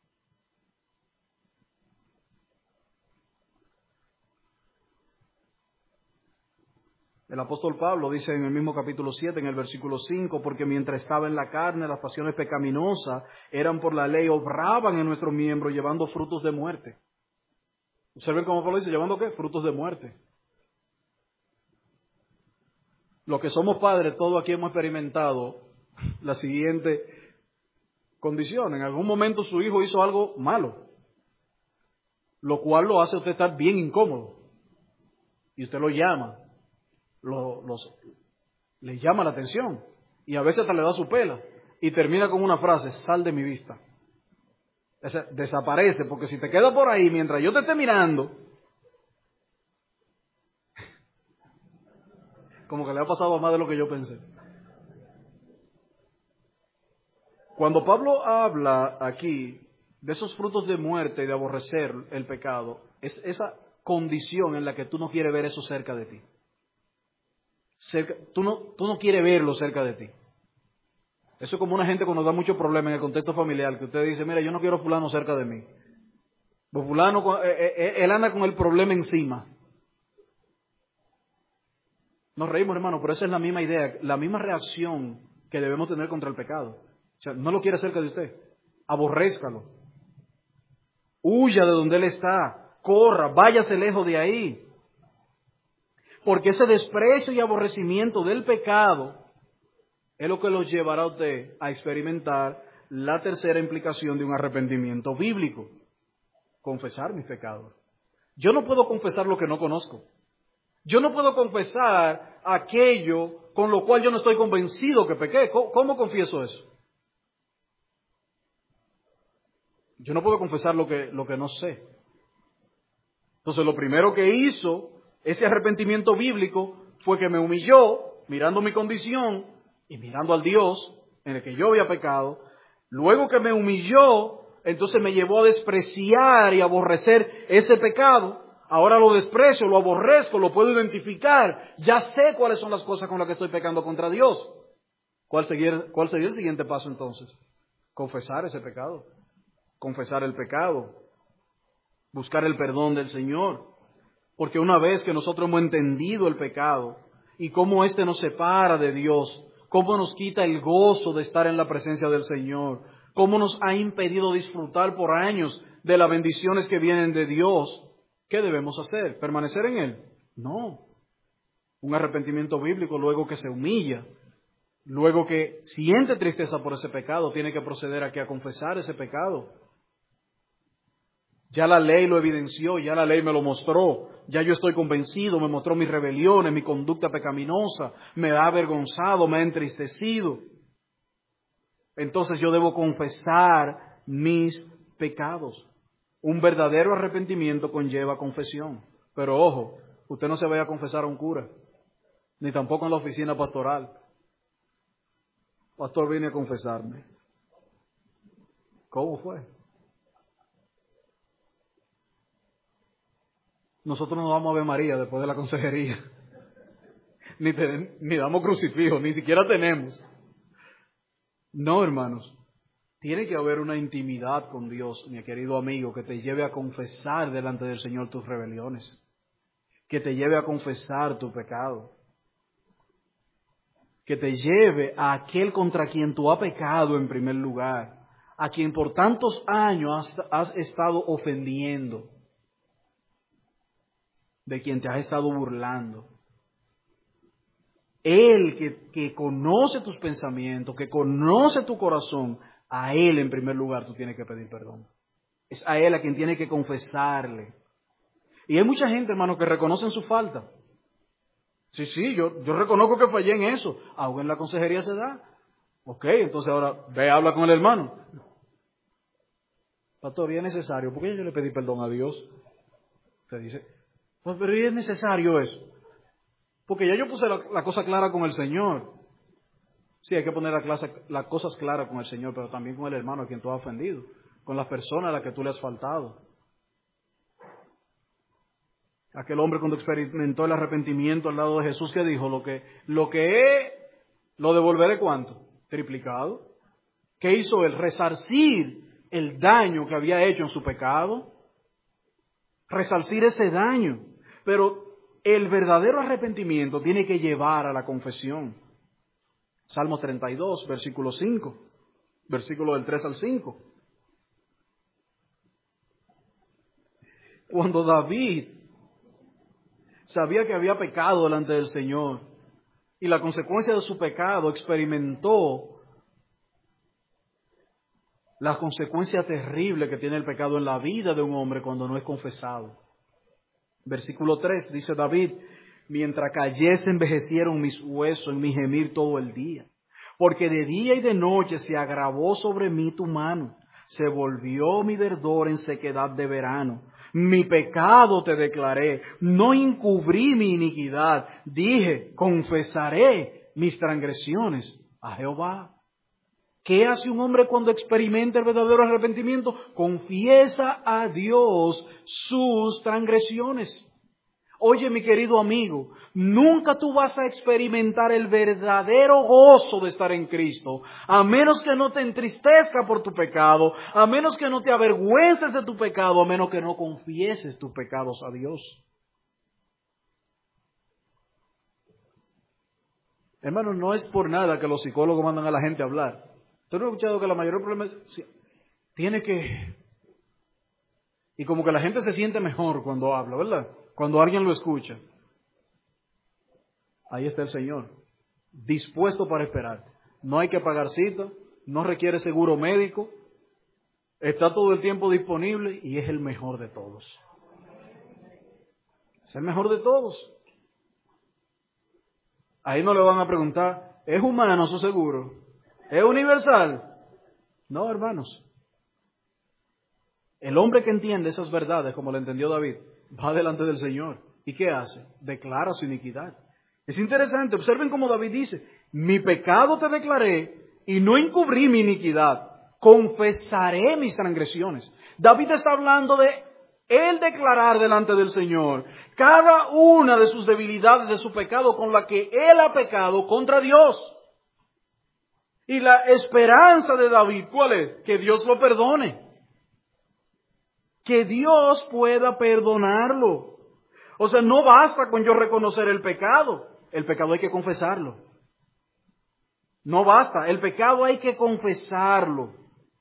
El apóstol Pablo dice en el mismo capítulo 7, en el versículo 5, porque mientras estaba en la carne, las pasiones pecaminosas eran por la ley, obraban en nuestros miembros llevando frutos de muerte. Observen cómo Pablo dice, ¿llevando qué? Frutos de muerte. Los que somos padres, todos aquí hemos experimentado la siguiente condición. En algún momento su hijo hizo algo malo, lo cual lo hace a usted estar bien incómodo. Y usted lo llama. Les llama la atención y a veces hasta le da su pela y termina con una frase, sal de mi vista. Desaparece, porque si te quedas por ahí mientras yo te esté mirando, como que le ha pasado a más de lo que yo pensé. Cuando Pablo habla aquí de esos frutos de muerte y de aborrecer el pecado, es esa condición en la que tú no quieres ver eso cerca de ti. Tú no quieres verlo cerca de ti. Eso es como una gente cuando da muchos problemas en el contexto familiar, que usted dice, mira, yo no quiero a fulano cerca de mí. Pues fulano, él anda con el problema encima. Nos reímos, hermano, pero esa es la misma idea, la misma reacción que debemos tener contra el pecado. O sea, no lo quiere cerca de usted. Aborrézcalo. Huya de donde él está. Corra, váyase lejos de ahí. Porque ese desprecio y aborrecimiento del pecado es lo que los llevará a usted a experimentar la tercera implicación de un arrepentimiento bíblico. Confesar mis pecados. Yo no puedo confesar lo que no conozco. Yo no puedo confesar aquello con lo cual yo no estoy convencido que pequé. ¿Cómo confieso eso? Yo no puedo confesar lo que no sé. Entonces, lo primero que hizo ese arrepentimiento bíblico fue que me humilló, mirando mi condición y mirando al Dios en el que yo había pecado. Luego que me humilló, entonces me llevó a despreciar y aborrecer ese pecado. Ahora lo desprecio, lo aborrezco, lo puedo identificar. Ya sé cuáles son las cosas con las que estoy pecando contra Dios. ¿Cuál sería el siguiente paso entonces? Confesar ese pecado. Confesar el pecado. Buscar el perdón del Señor. Porque una vez que nosotros hemos entendido el pecado y cómo éste nos separa de Dios, cómo nos quita el gozo de estar en la presencia del Señor, cómo nos ha impedido disfrutar por años de las bendiciones que vienen de Dios, ¿qué debemos hacer? ¿Permanecer en Él? No. Un arrepentimiento bíblico, luego que se humilla, luego que siente tristeza por ese pecado, tiene que proceder a confesar ese pecado. Ya la ley lo evidenció, ya la ley me lo mostró, ya yo estoy convencido, me mostró mis rebeliones, mi conducta pecaminosa, me ha avergonzado, me ha entristecido. Entonces yo debo confesar mis pecados. Un verdadero arrepentimiento conlleva confesión. Pero ojo, usted no se vaya a confesar a un cura, ni tampoco en la oficina pastoral. Pastor, vine a confesarme. ¿Cómo fue? Nosotros no damos Ave María después de la consejería. Ni damos crucifijo, ni siquiera tenemos. No, hermanos. Tiene que haber una intimidad con Dios, mi querido amigo, que te lleve a confesar delante del Señor tus rebeliones. Que te lleve a confesar tu pecado. Que te lleve a aquel contra quien tú has pecado en primer lugar. A quien por tantos años has estado ofendiendo. De quien te has estado burlando. Él que conoce tus pensamientos, que conoce tu corazón, a Él en primer lugar tú tienes que pedir perdón. Es a Él a quien tienes que confesarle. Y hay mucha gente, hermano, que reconocen su falta. Sí, yo reconozco que fallé en eso. Aún en la consejería se da. Ok, entonces ahora ve, habla con el hermano. Pastor, ¿y es necesario? ¿Por qué yo le pedí perdón a Dios? Usted dice, pues, pero ¿y es necesario eso? Porque ya yo puse la cosa clara con el Señor. Sí, hay que poner las cosas claras con el Señor, pero también con el hermano a quien tú has ofendido, con las personas a las que tú le has faltado. Aquel hombre cuando experimentó el arrepentimiento al lado de Jesús, que dijo, lo que es, lo devolveré ¿cuánto? Triplicado. ¿Qué hizo él? Resarcir el daño que había hecho en su pecado. Resarcir ese daño. Pero el verdadero arrepentimiento tiene que llevar a la confesión. Salmo 32, versículo 5. Versículo del 3 al 5. Cuando David sabía que había pecado delante del Señor y la consecuencia de su pecado experimentó la consecuencia terrible que tiene el pecado en la vida de un hombre cuando no es confesado. Versículo 3 dice David, mientras cayese envejecieron mis huesos en mi gemir todo el día, porque de día y de noche se agravó sobre mí tu mano, se volvió mi verdor en sequedad de verano. Mi pecado te declaré, no encubrí mi iniquidad, dije, confesaré mis transgresiones a Jehová. ¿Qué hace un hombre cuando experimenta el verdadero arrepentimiento? Confiesa a Dios sus transgresiones. Oye, mi querido amigo, nunca tú vas a experimentar el verdadero gozo de estar en Cristo, a menos que no te entristezca por tu pecado, a menos que no te avergüences de tu pecado, a menos que no confieses tus pecados a Dios. Hermano, no es por nada que los psicólogos mandan a la gente a hablar. ¿Tú no has escuchado que la mayoría del problema es, sí, tiene que... Y como que la gente se siente mejor cuando habla, ¿verdad? Cuando alguien lo escucha. Ahí está el Señor, dispuesto para esperarte. No hay que pagar cita, no requiere seguro médico, está todo el tiempo disponible y es el mejor de todos. Es el mejor de todos. Ahí no le van a preguntar, ¿es humano su seguro? ¿Es universal? No, hermanos. El hombre que entiende esas verdades, como lo entendió David, va delante del Señor. ¿Y qué hace? Declara su iniquidad. Es interesante, observen cómo David dice, mi pecado te declaré y no encubrí mi iniquidad, confesaré mis transgresiones. David está hablando de él declarar delante del Señor cada una de sus debilidades, de su pecado con la que él ha pecado contra Dios. Y la esperanza de David, ¿cuál es? Que Dios lo perdone. Que Dios pueda perdonarlo. O sea, no basta con yo reconocer el pecado hay que confesarlo. No basta, el pecado hay que confesarlo.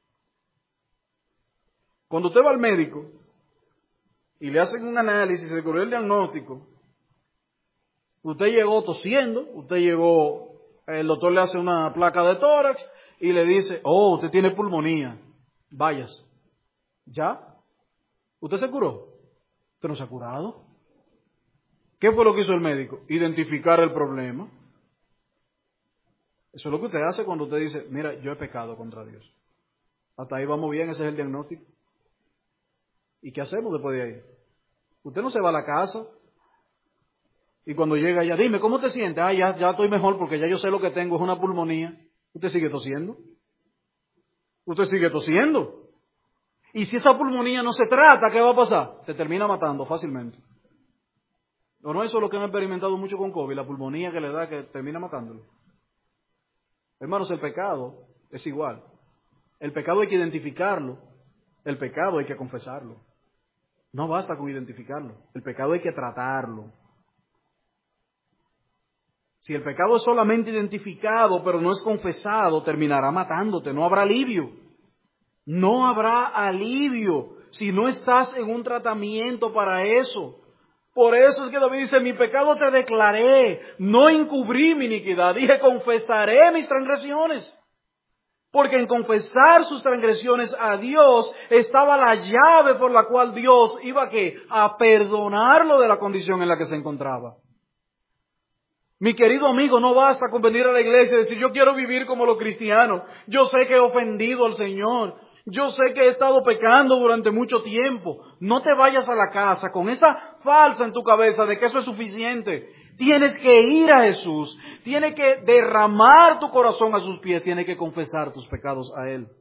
Cuando usted va al médico y le hacen un análisis, le corrió el diagnóstico, usted llegó tosiendo, el doctor le hace una placa de tórax y le dice, oh, usted tiene pulmonía, váyase. ¿Ya? ¿Usted se curó? ¿Usted no se ha curado? ¿Qué fue lo que hizo el médico? Identificar el problema. Eso es lo que usted hace cuando usted dice, mira, yo he pecado contra Dios. Hasta ahí vamos bien, ese es el diagnóstico. ¿Y qué hacemos después de ahí? Usted no se va a la casa y cuando llega ya, dime, ¿cómo te sientes? Ah, ya estoy mejor porque ya yo sé lo que tengo, es una pulmonía. Usted sigue tosiendo. Usted sigue tosiendo. Y si esa pulmonía no se trata, ¿qué va a pasar? Te termina matando fácilmente. ¿O no eso es lo que han experimentado mucho con COVID? La pulmonía que le da que termina matándolo. Hermanos, el pecado es igual. El pecado hay que identificarlo. El pecado hay que confesarlo. No basta con identificarlo. El pecado hay que tratarlo. Si el pecado es solamente identificado, pero no es confesado, terminará matándote. No habrá alivio. No habrá alivio si no estás en un tratamiento para eso. Por eso es que David dice, mi pecado te declaré, no encubrí mi iniquidad. Dije, confesaré mis transgresiones. Porque en confesar sus transgresiones a Dios estaba la llave por la cual Dios iba a perdonarlo de la condición en la que se encontraba. Mi querido amigo, no basta con venir a la iglesia y decir, yo quiero vivir como los cristianos. Yo sé que he ofendido al Señor. Yo sé que he estado pecando durante mucho tiempo. No te vayas a la casa con esa falsa en tu cabeza de que eso es suficiente. Tienes que ir a Jesús. Tienes que derramar tu corazón a sus pies. Tienes que confesar tus pecados a Él.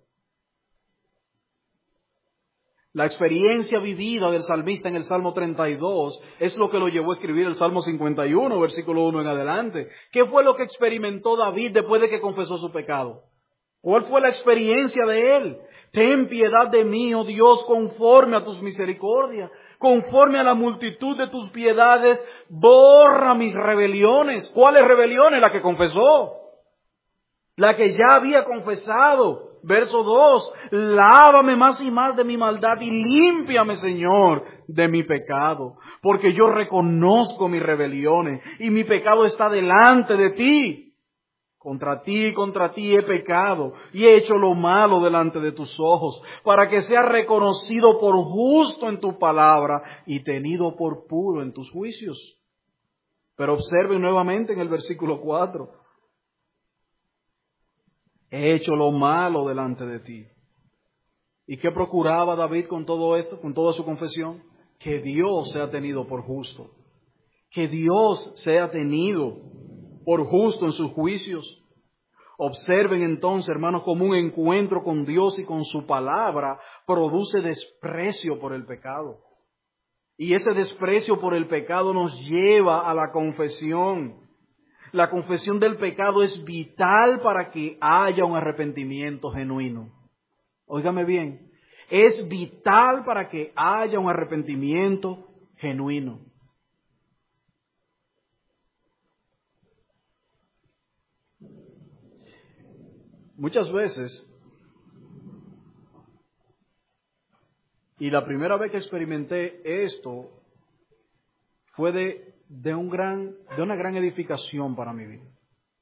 La experiencia vivida del salmista en el Salmo 32 es lo que lo llevó a escribir el Salmo 51, versículo 1 en adelante. ¿Qué fue lo que experimentó David después de que confesó su pecado? ¿Cuál fue la experiencia de él? Ten piedad de mí, oh Dios, conforme a tus misericordias, conforme a la multitud de tus piedades, borra mis rebeliones. ¿Cuáles rebeliones? La que confesó, la que ya había confesado. Verso 2, lávame más y más de mi maldad y límpiame, Señor, de mi pecado, porque yo reconozco mis rebeliones y mi pecado está delante de ti. Contra ti he pecado y he hecho lo malo delante de tus ojos, para que sea reconocido por justo en tu palabra y tenido por puro en tus juicios. Pero observen nuevamente en el versículo 4. He hecho lo malo delante de ti. ¿Y qué procuraba David con todo esto, con toda su confesión? Que Dios sea tenido por justo. Que Dios sea tenido por justo en sus juicios. Observen entonces, hermanos, como un encuentro con Dios y con su palabra produce desprecio por el pecado. Y ese desprecio por el pecado nos lleva a la confesión. La confesión del pecado es vital para que haya un arrepentimiento genuino. Óigame bien, es vital para que haya un arrepentimiento genuino. Muchas veces, y la primera vez que experimenté esto fue de una gran edificación para mi vida.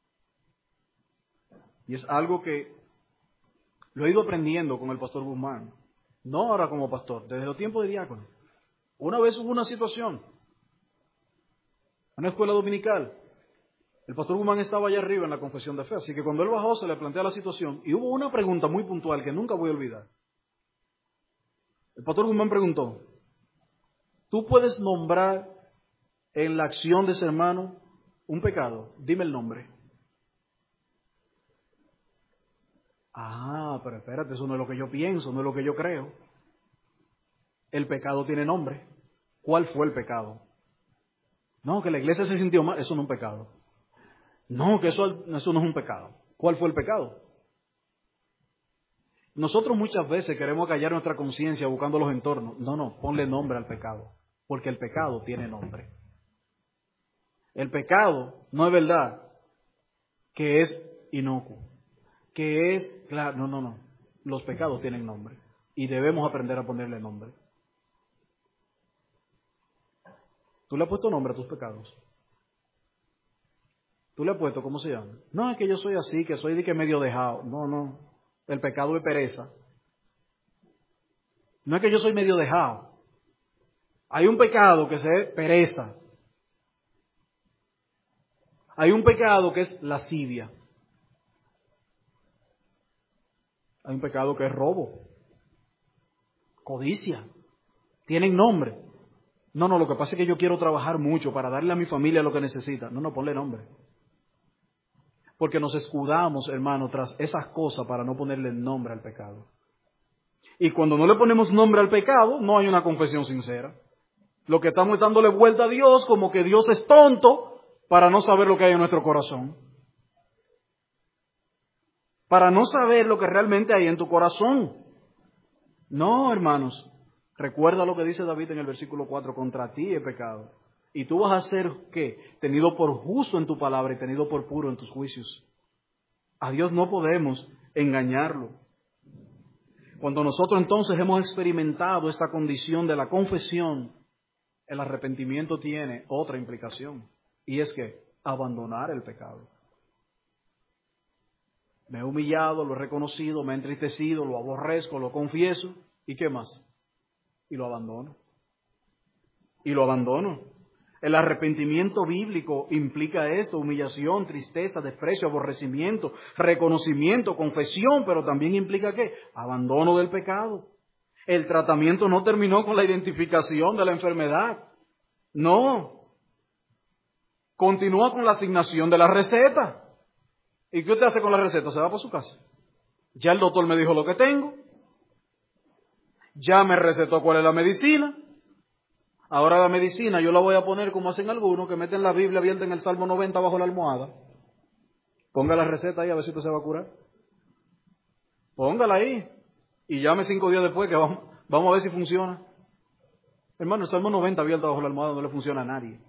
Y es algo que lo he ido aprendiendo con el pastor Guzmán. No ahora como pastor, desde los tiempos de diácono. Una vez hubo una situación, en una escuela dominical. El pastor Guzmán estaba allá arriba en la confesión de fe, así que cuando él bajó se le plantea la situación y hubo una pregunta muy puntual que nunca voy a olvidar. El pastor Guzmán preguntó, ¿tú puedes nombrar en la acción de ese hermano un pecado? Dime el nombre. Ah, pero espérate, eso no es lo que yo pienso, no es lo que yo creo. El pecado tiene nombre. ¿Cuál fue el pecado? No, que la iglesia se sintió mal, eso no es un pecado. No, que eso no es un pecado. ¿Cuál fue el pecado? Nosotros muchas veces queremos callar nuestra conciencia buscando los entornos. No, ponle nombre al pecado, porque el pecado tiene nombre. El pecado no es verdad que es inocuo, que es, claro, no. Los pecados tienen nombre y debemos aprender a ponerle nombre. ¿Tú le has puesto nombre a tus pecados? ¿Tú le has puesto cómo se llama? No, es que yo soy así, que soy de que medio dejado. No. El pecado es pereza. No es que yo soy medio dejado. Hay un pecado que es pereza. Hay un pecado que es lascivia. Hay un pecado que es robo. Codicia. Tienen nombre. No, lo que pasa es que yo quiero trabajar mucho para darle a mi familia lo que necesita. No, ponle nombre. Porque nos escudamos, hermano, tras esas cosas para no ponerle nombre al pecado. Y cuando no le ponemos nombre al pecado, no hay una confesión sincera. Lo que estamos es dándole vuelta a Dios como que Dios es tonto para no saber lo que hay en nuestro corazón. Para no saber lo que realmente hay en tu corazón. No, hermanos. Recuerda lo que dice David en el versículo 4, contra ti he pecado. Y tú vas a ser, ¿qué? Tenido por justo en tu palabra y tenido por puro en tus juicios. A Dios no podemos engañarlo. Cuando nosotros entonces hemos experimentado esta condición de la confesión, el arrepentimiento tiene otra implicación. Y es que abandonar el pecado. Me he humillado, lo he reconocido, me he entristecido, lo aborrezco, lo confieso. ¿Y qué más? Y lo abandono. El arrepentimiento bíblico implica esto: humillación, tristeza, desprecio, aborrecimiento, reconocimiento, confesión, pero también implica ¿qué? Abandono del pecado. El tratamiento no terminó con la identificación de la enfermedad. No. Continúa con la asignación de la receta. ¿Y qué usted hace con la receta? Se va para su casa. Ya el doctor me dijo lo que tengo. Ya me recetó cuál es la medicina. Ahora la medicina yo la voy a poner como hacen algunos, que meten la Biblia abierta en el Salmo 90 bajo la almohada. Ponga la receta ahí a ver si usted se va a curar. Póngala ahí. Y llame 5 días después que vamos a ver si funciona. Hermano, el Salmo 90 abierto bajo la almohada no le funciona a nadie.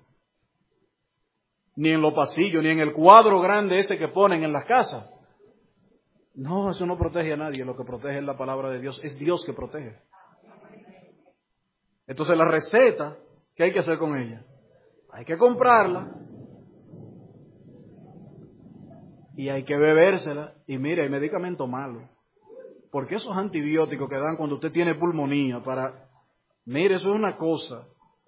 Ni en los pasillos, ni en el cuadro grande ese que ponen en las casas. No, eso no protege a nadie. Lo que protege es la palabra de Dios. Es Dios que protege. Entonces la receta, ¿qué hay que hacer con ella? Hay que comprarla y hay que bebérsela. Y mire, hay medicamento malo. Porque esos antibióticos que dan cuando usted tiene pulmonía mire, eso es una cosa.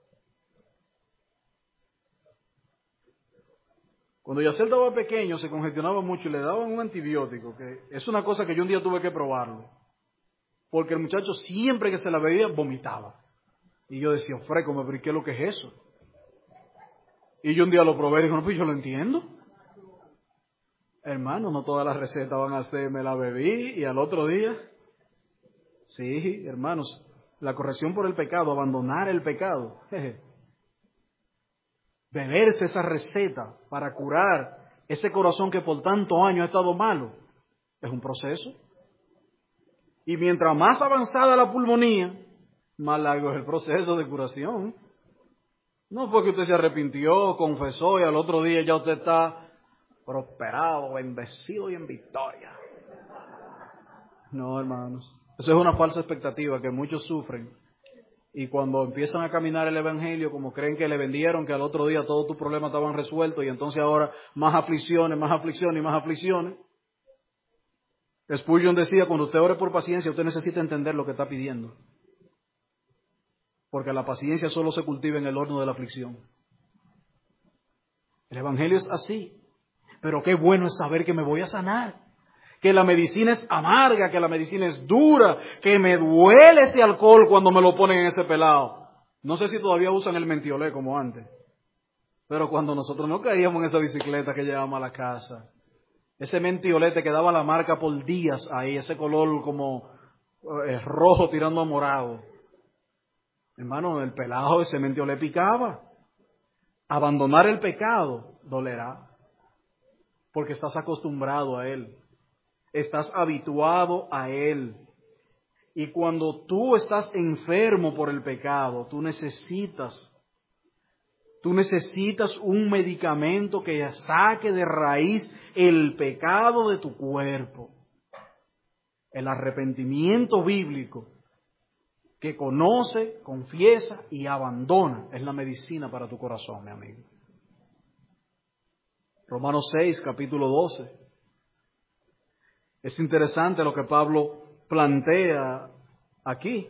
Cuando Yacel estaba pequeño se congestionaba mucho y le daban un antibiótico, que es una cosa que yo un día tuve que probarlo. Porque el muchacho siempre que se la bebía vomitaba. Y yo decía, frécome, pero ¿y qué es lo que es eso? Y yo un día lo probé y digo, no, pues yo lo entiendo. Hermano, no todas las recetas van a ser, me la bebí y al otro día. Sí, hermanos, La corrección por el pecado, abandonar el pecado. Beberse esa receta para curar ese corazón que por tantos años ha estado malo. Es un proceso. Y mientras más avanzada la pulmonía, más largo es el proceso de curación. No fue que usted se arrepintió, confesó y al otro día ya usted está prosperado, bendecido y en victoria. No, hermanos. Eso es una falsa expectativa que muchos sufren. Y cuando empiezan a caminar el Evangelio, como creen que le vendieron, que al otro día todos tus problemas estaban resueltos y entonces ahora más aflicciones y más aflicciones. Spurgeon decía, cuando usted ore por paciencia, usted necesita entender lo que está pidiendo. Porque la paciencia solo se cultiva en el horno de la aflicción. El Evangelio es así. Pero qué bueno es saber que me voy a sanar. Que la medicina es amarga, que la medicina es dura, que me duele ese alcohol cuando me lo ponen en ese pelado. No sé si todavía usan el mentiolé como antes. Pero cuando nosotros no caíamos en esa bicicleta que llevábamos a la casa, ese mentiolé te quedaba la marca por días ahí, ese color como rojo tirando a morado. Hermano, el pelado ese mentiolé picaba. Abandonar el pecado dolerá, porque estás acostumbrado a él. Estás habituado a él. Y cuando tú estás enfermo por el pecado, tú necesitas un medicamento que saque de raíz el pecado de tu cuerpo. El arrepentimiento bíblico que conoce, confiesa y abandona es la medicina para tu corazón, mi amigo. Romanos 6, capítulo 12. Es interesante lo que Pablo plantea aquí.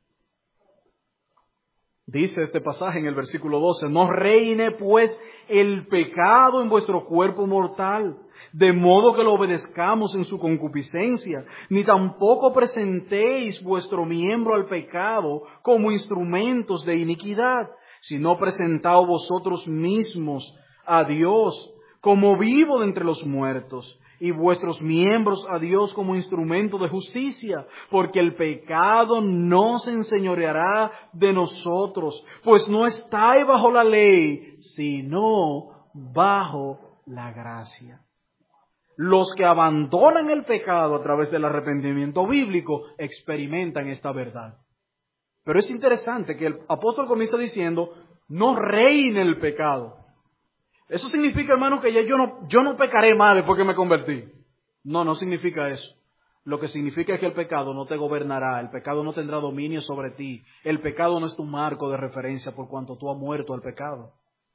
Dice este pasaje en el versículo 12, no reine pues el pecado en vuestro cuerpo mortal, de modo que lo obedezcamos en su concupiscencia, ni tampoco presentéis vuestro miembro al pecado como instrumentos de iniquidad, sino presentaos vosotros mismos a Dios como vivo de entre los muertos, y vuestros miembros a Dios como instrumento de justicia, porque el pecado no se enseñoreará de nosotros, pues no estáis bajo la ley, sino bajo la gracia. Los que abandonan el pecado a través del arrepentimiento bíblico experimentan esta verdad. Pero es interesante que el apóstol comienza diciendo, no reine el pecado. Eso significa, hermano, que ya yo no pecaré más después que me convertí. No significa eso. Lo que significa es que el pecado no te gobernará, el pecado no tendrá dominio sobre ti. El pecado no es tu marco de referencia por cuanto tú has muerto al pecado.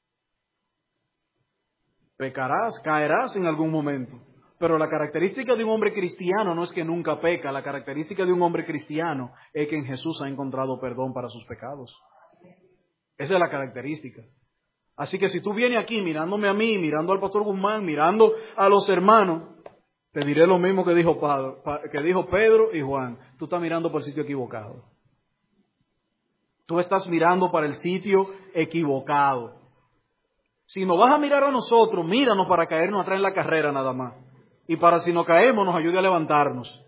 Pecarás, caerás en algún momento. Pero la característica de un hombre cristiano no es que nunca peca. La característica de un hombre cristiano es que en Jesús ha encontrado perdón para sus pecados. Esa es la característica. Así que si tú vienes aquí mirándome a mí, mirando al pastor Guzmán, mirando a los hermanos, te diré lo mismo que dijo Pedro y Juan. Tú estás mirando por el sitio equivocado. Tú estás mirando para el sitio equivocado. Si nos vas a mirar a nosotros, míranos para caernos atrás en la carrera nada más. Y para si nos caemos, nos ayude a levantarnos.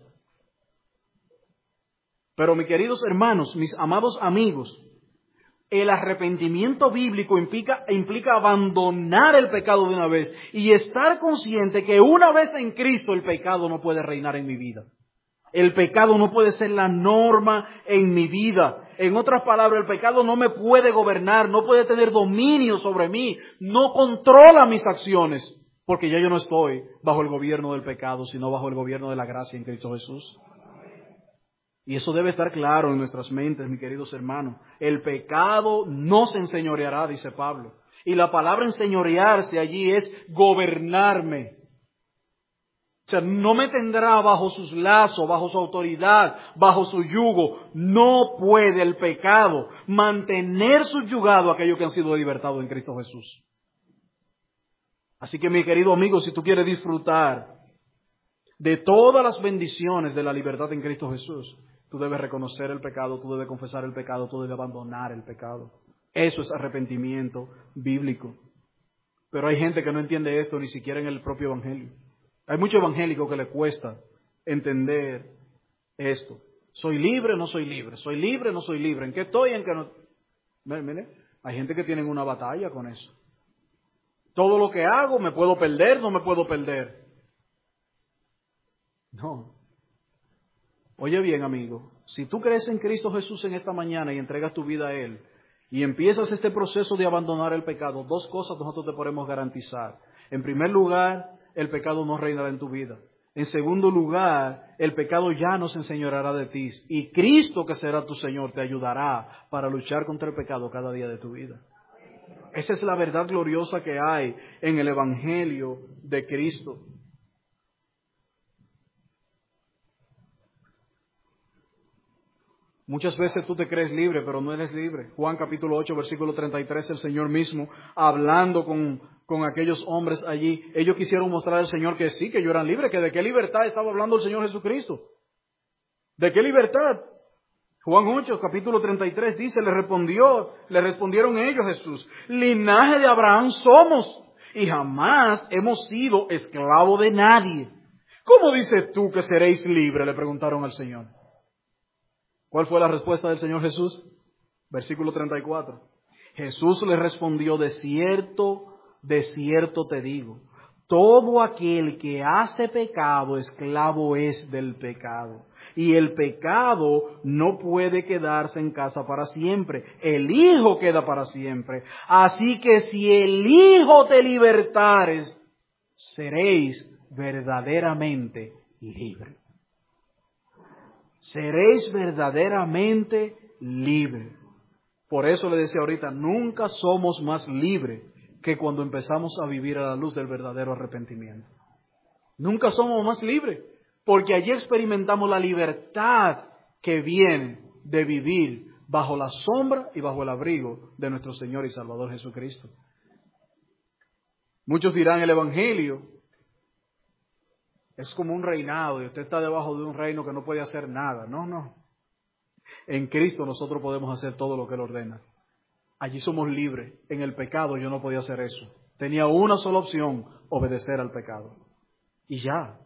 Pero mis queridos hermanos, mis amados amigos, el arrepentimiento bíblico implica abandonar el pecado de una vez y estar consciente que una vez en Cristo el pecado no puede reinar en mi vida. El pecado no puede ser la norma en mi vida. En otras palabras, el pecado no me puede gobernar, no puede tener dominio sobre mí, no controla mis acciones, porque ya yo no estoy bajo el gobierno del pecado, sino bajo el gobierno de la gracia en Cristo Jesús. Y eso debe estar claro en nuestras mentes, mis queridos hermanos. El pecado no se enseñoreará, dice Pablo. Y la palabra enseñorearse allí es gobernarme. O sea, no me tendrá bajo sus lazos, bajo su autoridad, bajo su yugo. No puede el pecado mantener subyugado a aquellos que han sido libertados en Cristo Jesús. Así que, mi querido amigo, si tú quieres disfrutar de todas las bendiciones de la libertad en Cristo Jesús, tú debes reconocer el pecado, tú debes confesar el pecado, tú debes abandonar el pecado. Eso es arrepentimiento bíblico. Pero hay gente que no entiende esto ni siquiera en el propio Evangelio. Hay muchos evangélicos que les cuesta entender esto. Soy libre, no soy libre. Soy libre, no soy libre. ¿En qué estoy? ¿En qué no? Mire, hay gente que tiene una batalla con eso. Todo lo que hago, ¿me puedo perder? ¿No me puedo perder? No. Oye bien, amigo, si tú crees en Cristo Jesús en esta mañana y entregas tu vida a Él y empiezas este proceso de abandonar el pecado, dos cosas nosotros te podemos garantizar. En primer lugar, el pecado no reinará en tu vida. En segundo lugar, el pecado ya no se enseñoreará de ti. Y Cristo, que será tu Señor, te ayudará para luchar contra el pecado cada día de tu vida. Esa es la verdad gloriosa que hay en el Evangelio de Cristo. Muchas veces tú te crees libre, pero no eres libre. Juan capítulo 8, versículo 33, el Señor mismo, hablando con aquellos hombres allí, ellos quisieron mostrar al Señor que sí, que ellos eran libres, que de qué libertad estaba hablando el Señor Jesucristo. ¿De qué libertad? Juan 8, capítulo 33 dice, le respondieron ellos Jesús, linaje de Abraham somos y jamás hemos sido esclavos de nadie. ¿Cómo dices tú que seréis libres? Le preguntaron al Señor. ¿Cuál fue la respuesta del Señor Jesús? Versículo 34. Jesús le respondió, de cierto te digo, todo aquel que hace pecado, esclavo es del pecado. Y el pecado no puede quedarse en casa para siempre. El Hijo queda para siempre. Así que si el Hijo te libertares, seréis verdaderamente libres. Seréis verdaderamente libres. Por eso le decía ahorita, nunca somos más libres que cuando empezamos a vivir a la luz del verdadero arrepentimiento. Nunca somos más libres, porque allí experimentamos la libertad que viene de vivir bajo la sombra y bajo el abrigo de nuestro Señor y Salvador Jesucristo. Muchos dirán, el Evangelio es como un reinado y usted está debajo de un reino que no puede hacer nada. No. En Cristo nosotros podemos hacer todo lo que Él ordena. Allí somos libres. En el pecado yo no podía hacer eso. Tenía una sola opción, obedecer al pecado. Y ya.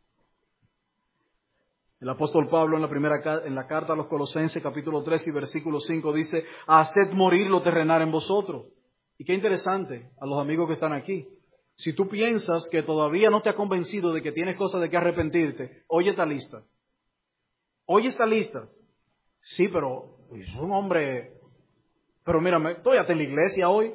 El apóstol Pablo en la carta a los Colosenses, capítulo 3 y versículo 5 dice, haced morir lo terrenal en vosotros. Y qué interesante a los amigos que están aquí. Si tú piensas que todavía no te ha convencido de que tienes cosas de que arrepentirte, oye esta lista. Oye esta lista. Sí, pero es un hombre. Pero mírame, estoy hasta en la iglesia hoy.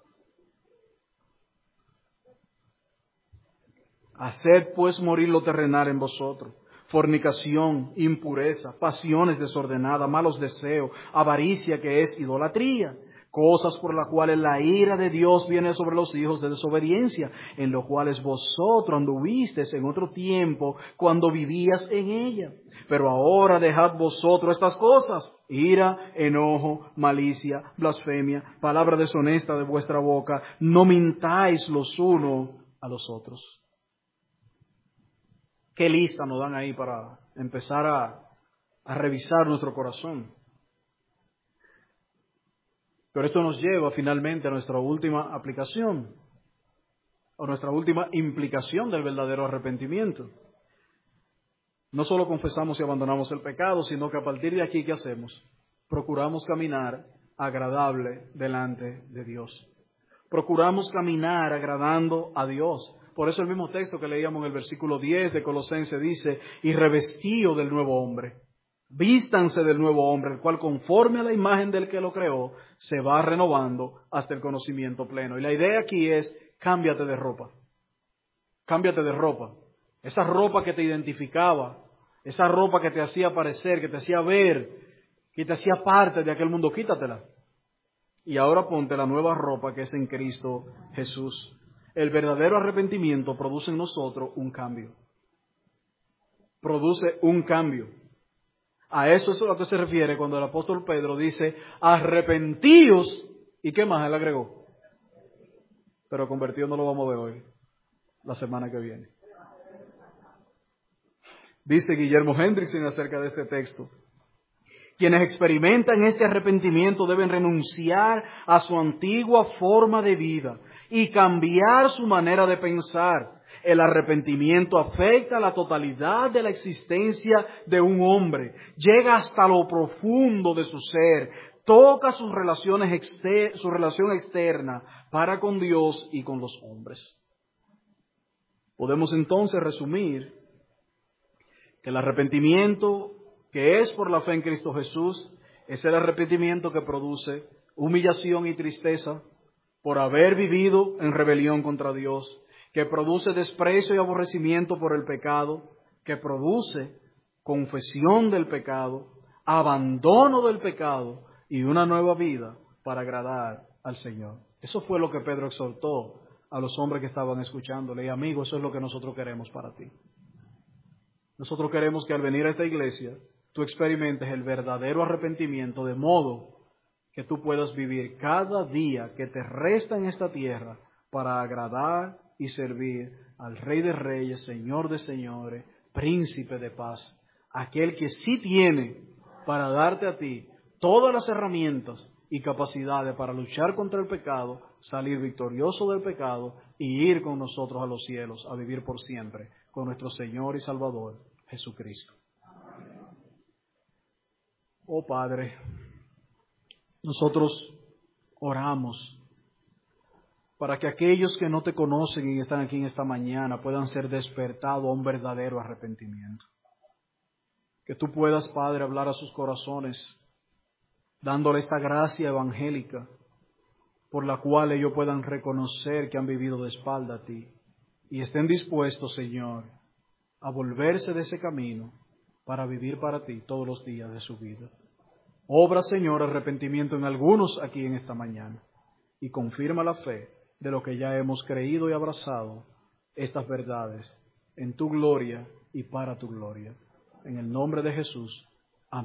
Haced pues morir lo terrenal en vosotros. Fornicación, impureza, pasiones desordenadas, malos deseos, avaricia que es idolatría. Cosas por las cuales la ira de Dios viene sobre los hijos de desobediencia, en los cuales vosotros anduvisteis en otro tiempo cuando vivías en ella. Pero ahora dejad vosotros estas cosas, ira, enojo, malicia, blasfemia, palabra deshonesta de vuestra boca, no mintáis los unos a los otros. ¿Qué lista nos dan ahí para empezar a revisar nuestro corazón? Pero esto nos lleva finalmente a nuestra última aplicación, o nuestra última implicación del verdadero arrepentimiento. No solo confesamos y abandonamos el pecado, sino que a partir de aquí, ¿qué hacemos? Procuramos caminar agradable delante de Dios. Procuramos caminar agradando a Dios. Por eso el mismo texto que leíamos en el versículo 10 de Colosenses dice, y revestío del nuevo hombre. Vístanse del nuevo hombre, el cual conforme a la imagen del que lo creó, se va renovando hasta el conocimiento pleno. Y la idea aquí es, cámbiate de ropa. Cámbiate de ropa. Esa ropa que te identificaba, esa ropa que te hacía aparecer, que te hacía ver, que te hacía parte de aquel mundo, quítatela. Y ahora ponte la nueva ropa que es en Cristo Jesús. El verdadero arrepentimiento produce en nosotros un cambio. Produce un cambio. A eso es a lo que se refiere cuando el apóstol Pedro dice, arrepentíos, ¿y qué más él agregó? Pero convertido no lo vamos a ver hoy, la semana que viene. Dice Guillermo Hendrickson acerca de este texto, quienes experimentan este arrepentimiento deben renunciar a su antigua forma de vida y cambiar su manera de pensar. El arrepentimiento afecta a la totalidad de la existencia de un hombre, llega hasta lo profundo de su ser, toca su relación externa para con Dios y con los hombres. Podemos entonces resumir que el arrepentimiento que es por la fe en Cristo Jesús es el arrepentimiento que produce humillación y tristeza por haber vivido en rebelión contra Dios, que produce desprecio y aborrecimiento por el pecado, que produce confesión del pecado, abandono del pecado y una nueva vida para agradar al Señor. Eso fue lo que Pedro exhortó a los hombres que estaban escuchándole. Y amigo, eso es lo que nosotros queremos para ti. Nosotros queremos que al venir a esta iglesia, tú experimentes el verdadero arrepentimiento, de modo que tú puedas vivir cada día que te resta en esta tierra para agradar y servir al Rey de Reyes, Señor de Señores, Príncipe de paz, aquel que sí tiene para darte a ti todas las herramientas y capacidades para luchar contra el pecado, salir victorioso del pecado y ir con nosotros a los cielos a vivir por siempre con nuestro Señor y Salvador, Jesucristo. Oh Padre, nosotros oramos para que aquellos que no te conocen y están aquí en esta mañana puedan ser despertados a un verdadero arrepentimiento. Que tú puedas, Padre, hablar a sus corazones, dándole esta gracia evangélica por la cual ellos puedan reconocer que han vivido de espalda a ti y estén dispuestos, Señor, a volverse de ese camino para vivir para ti todos los días de su vida. Obra, Señor, arrepentimiento en algunos aquí en esta mañana y confirma la fe de lo que ya hemos creído y abrazado estas verdades en tu gloria y para tu gloria. En el nombre de Jesús.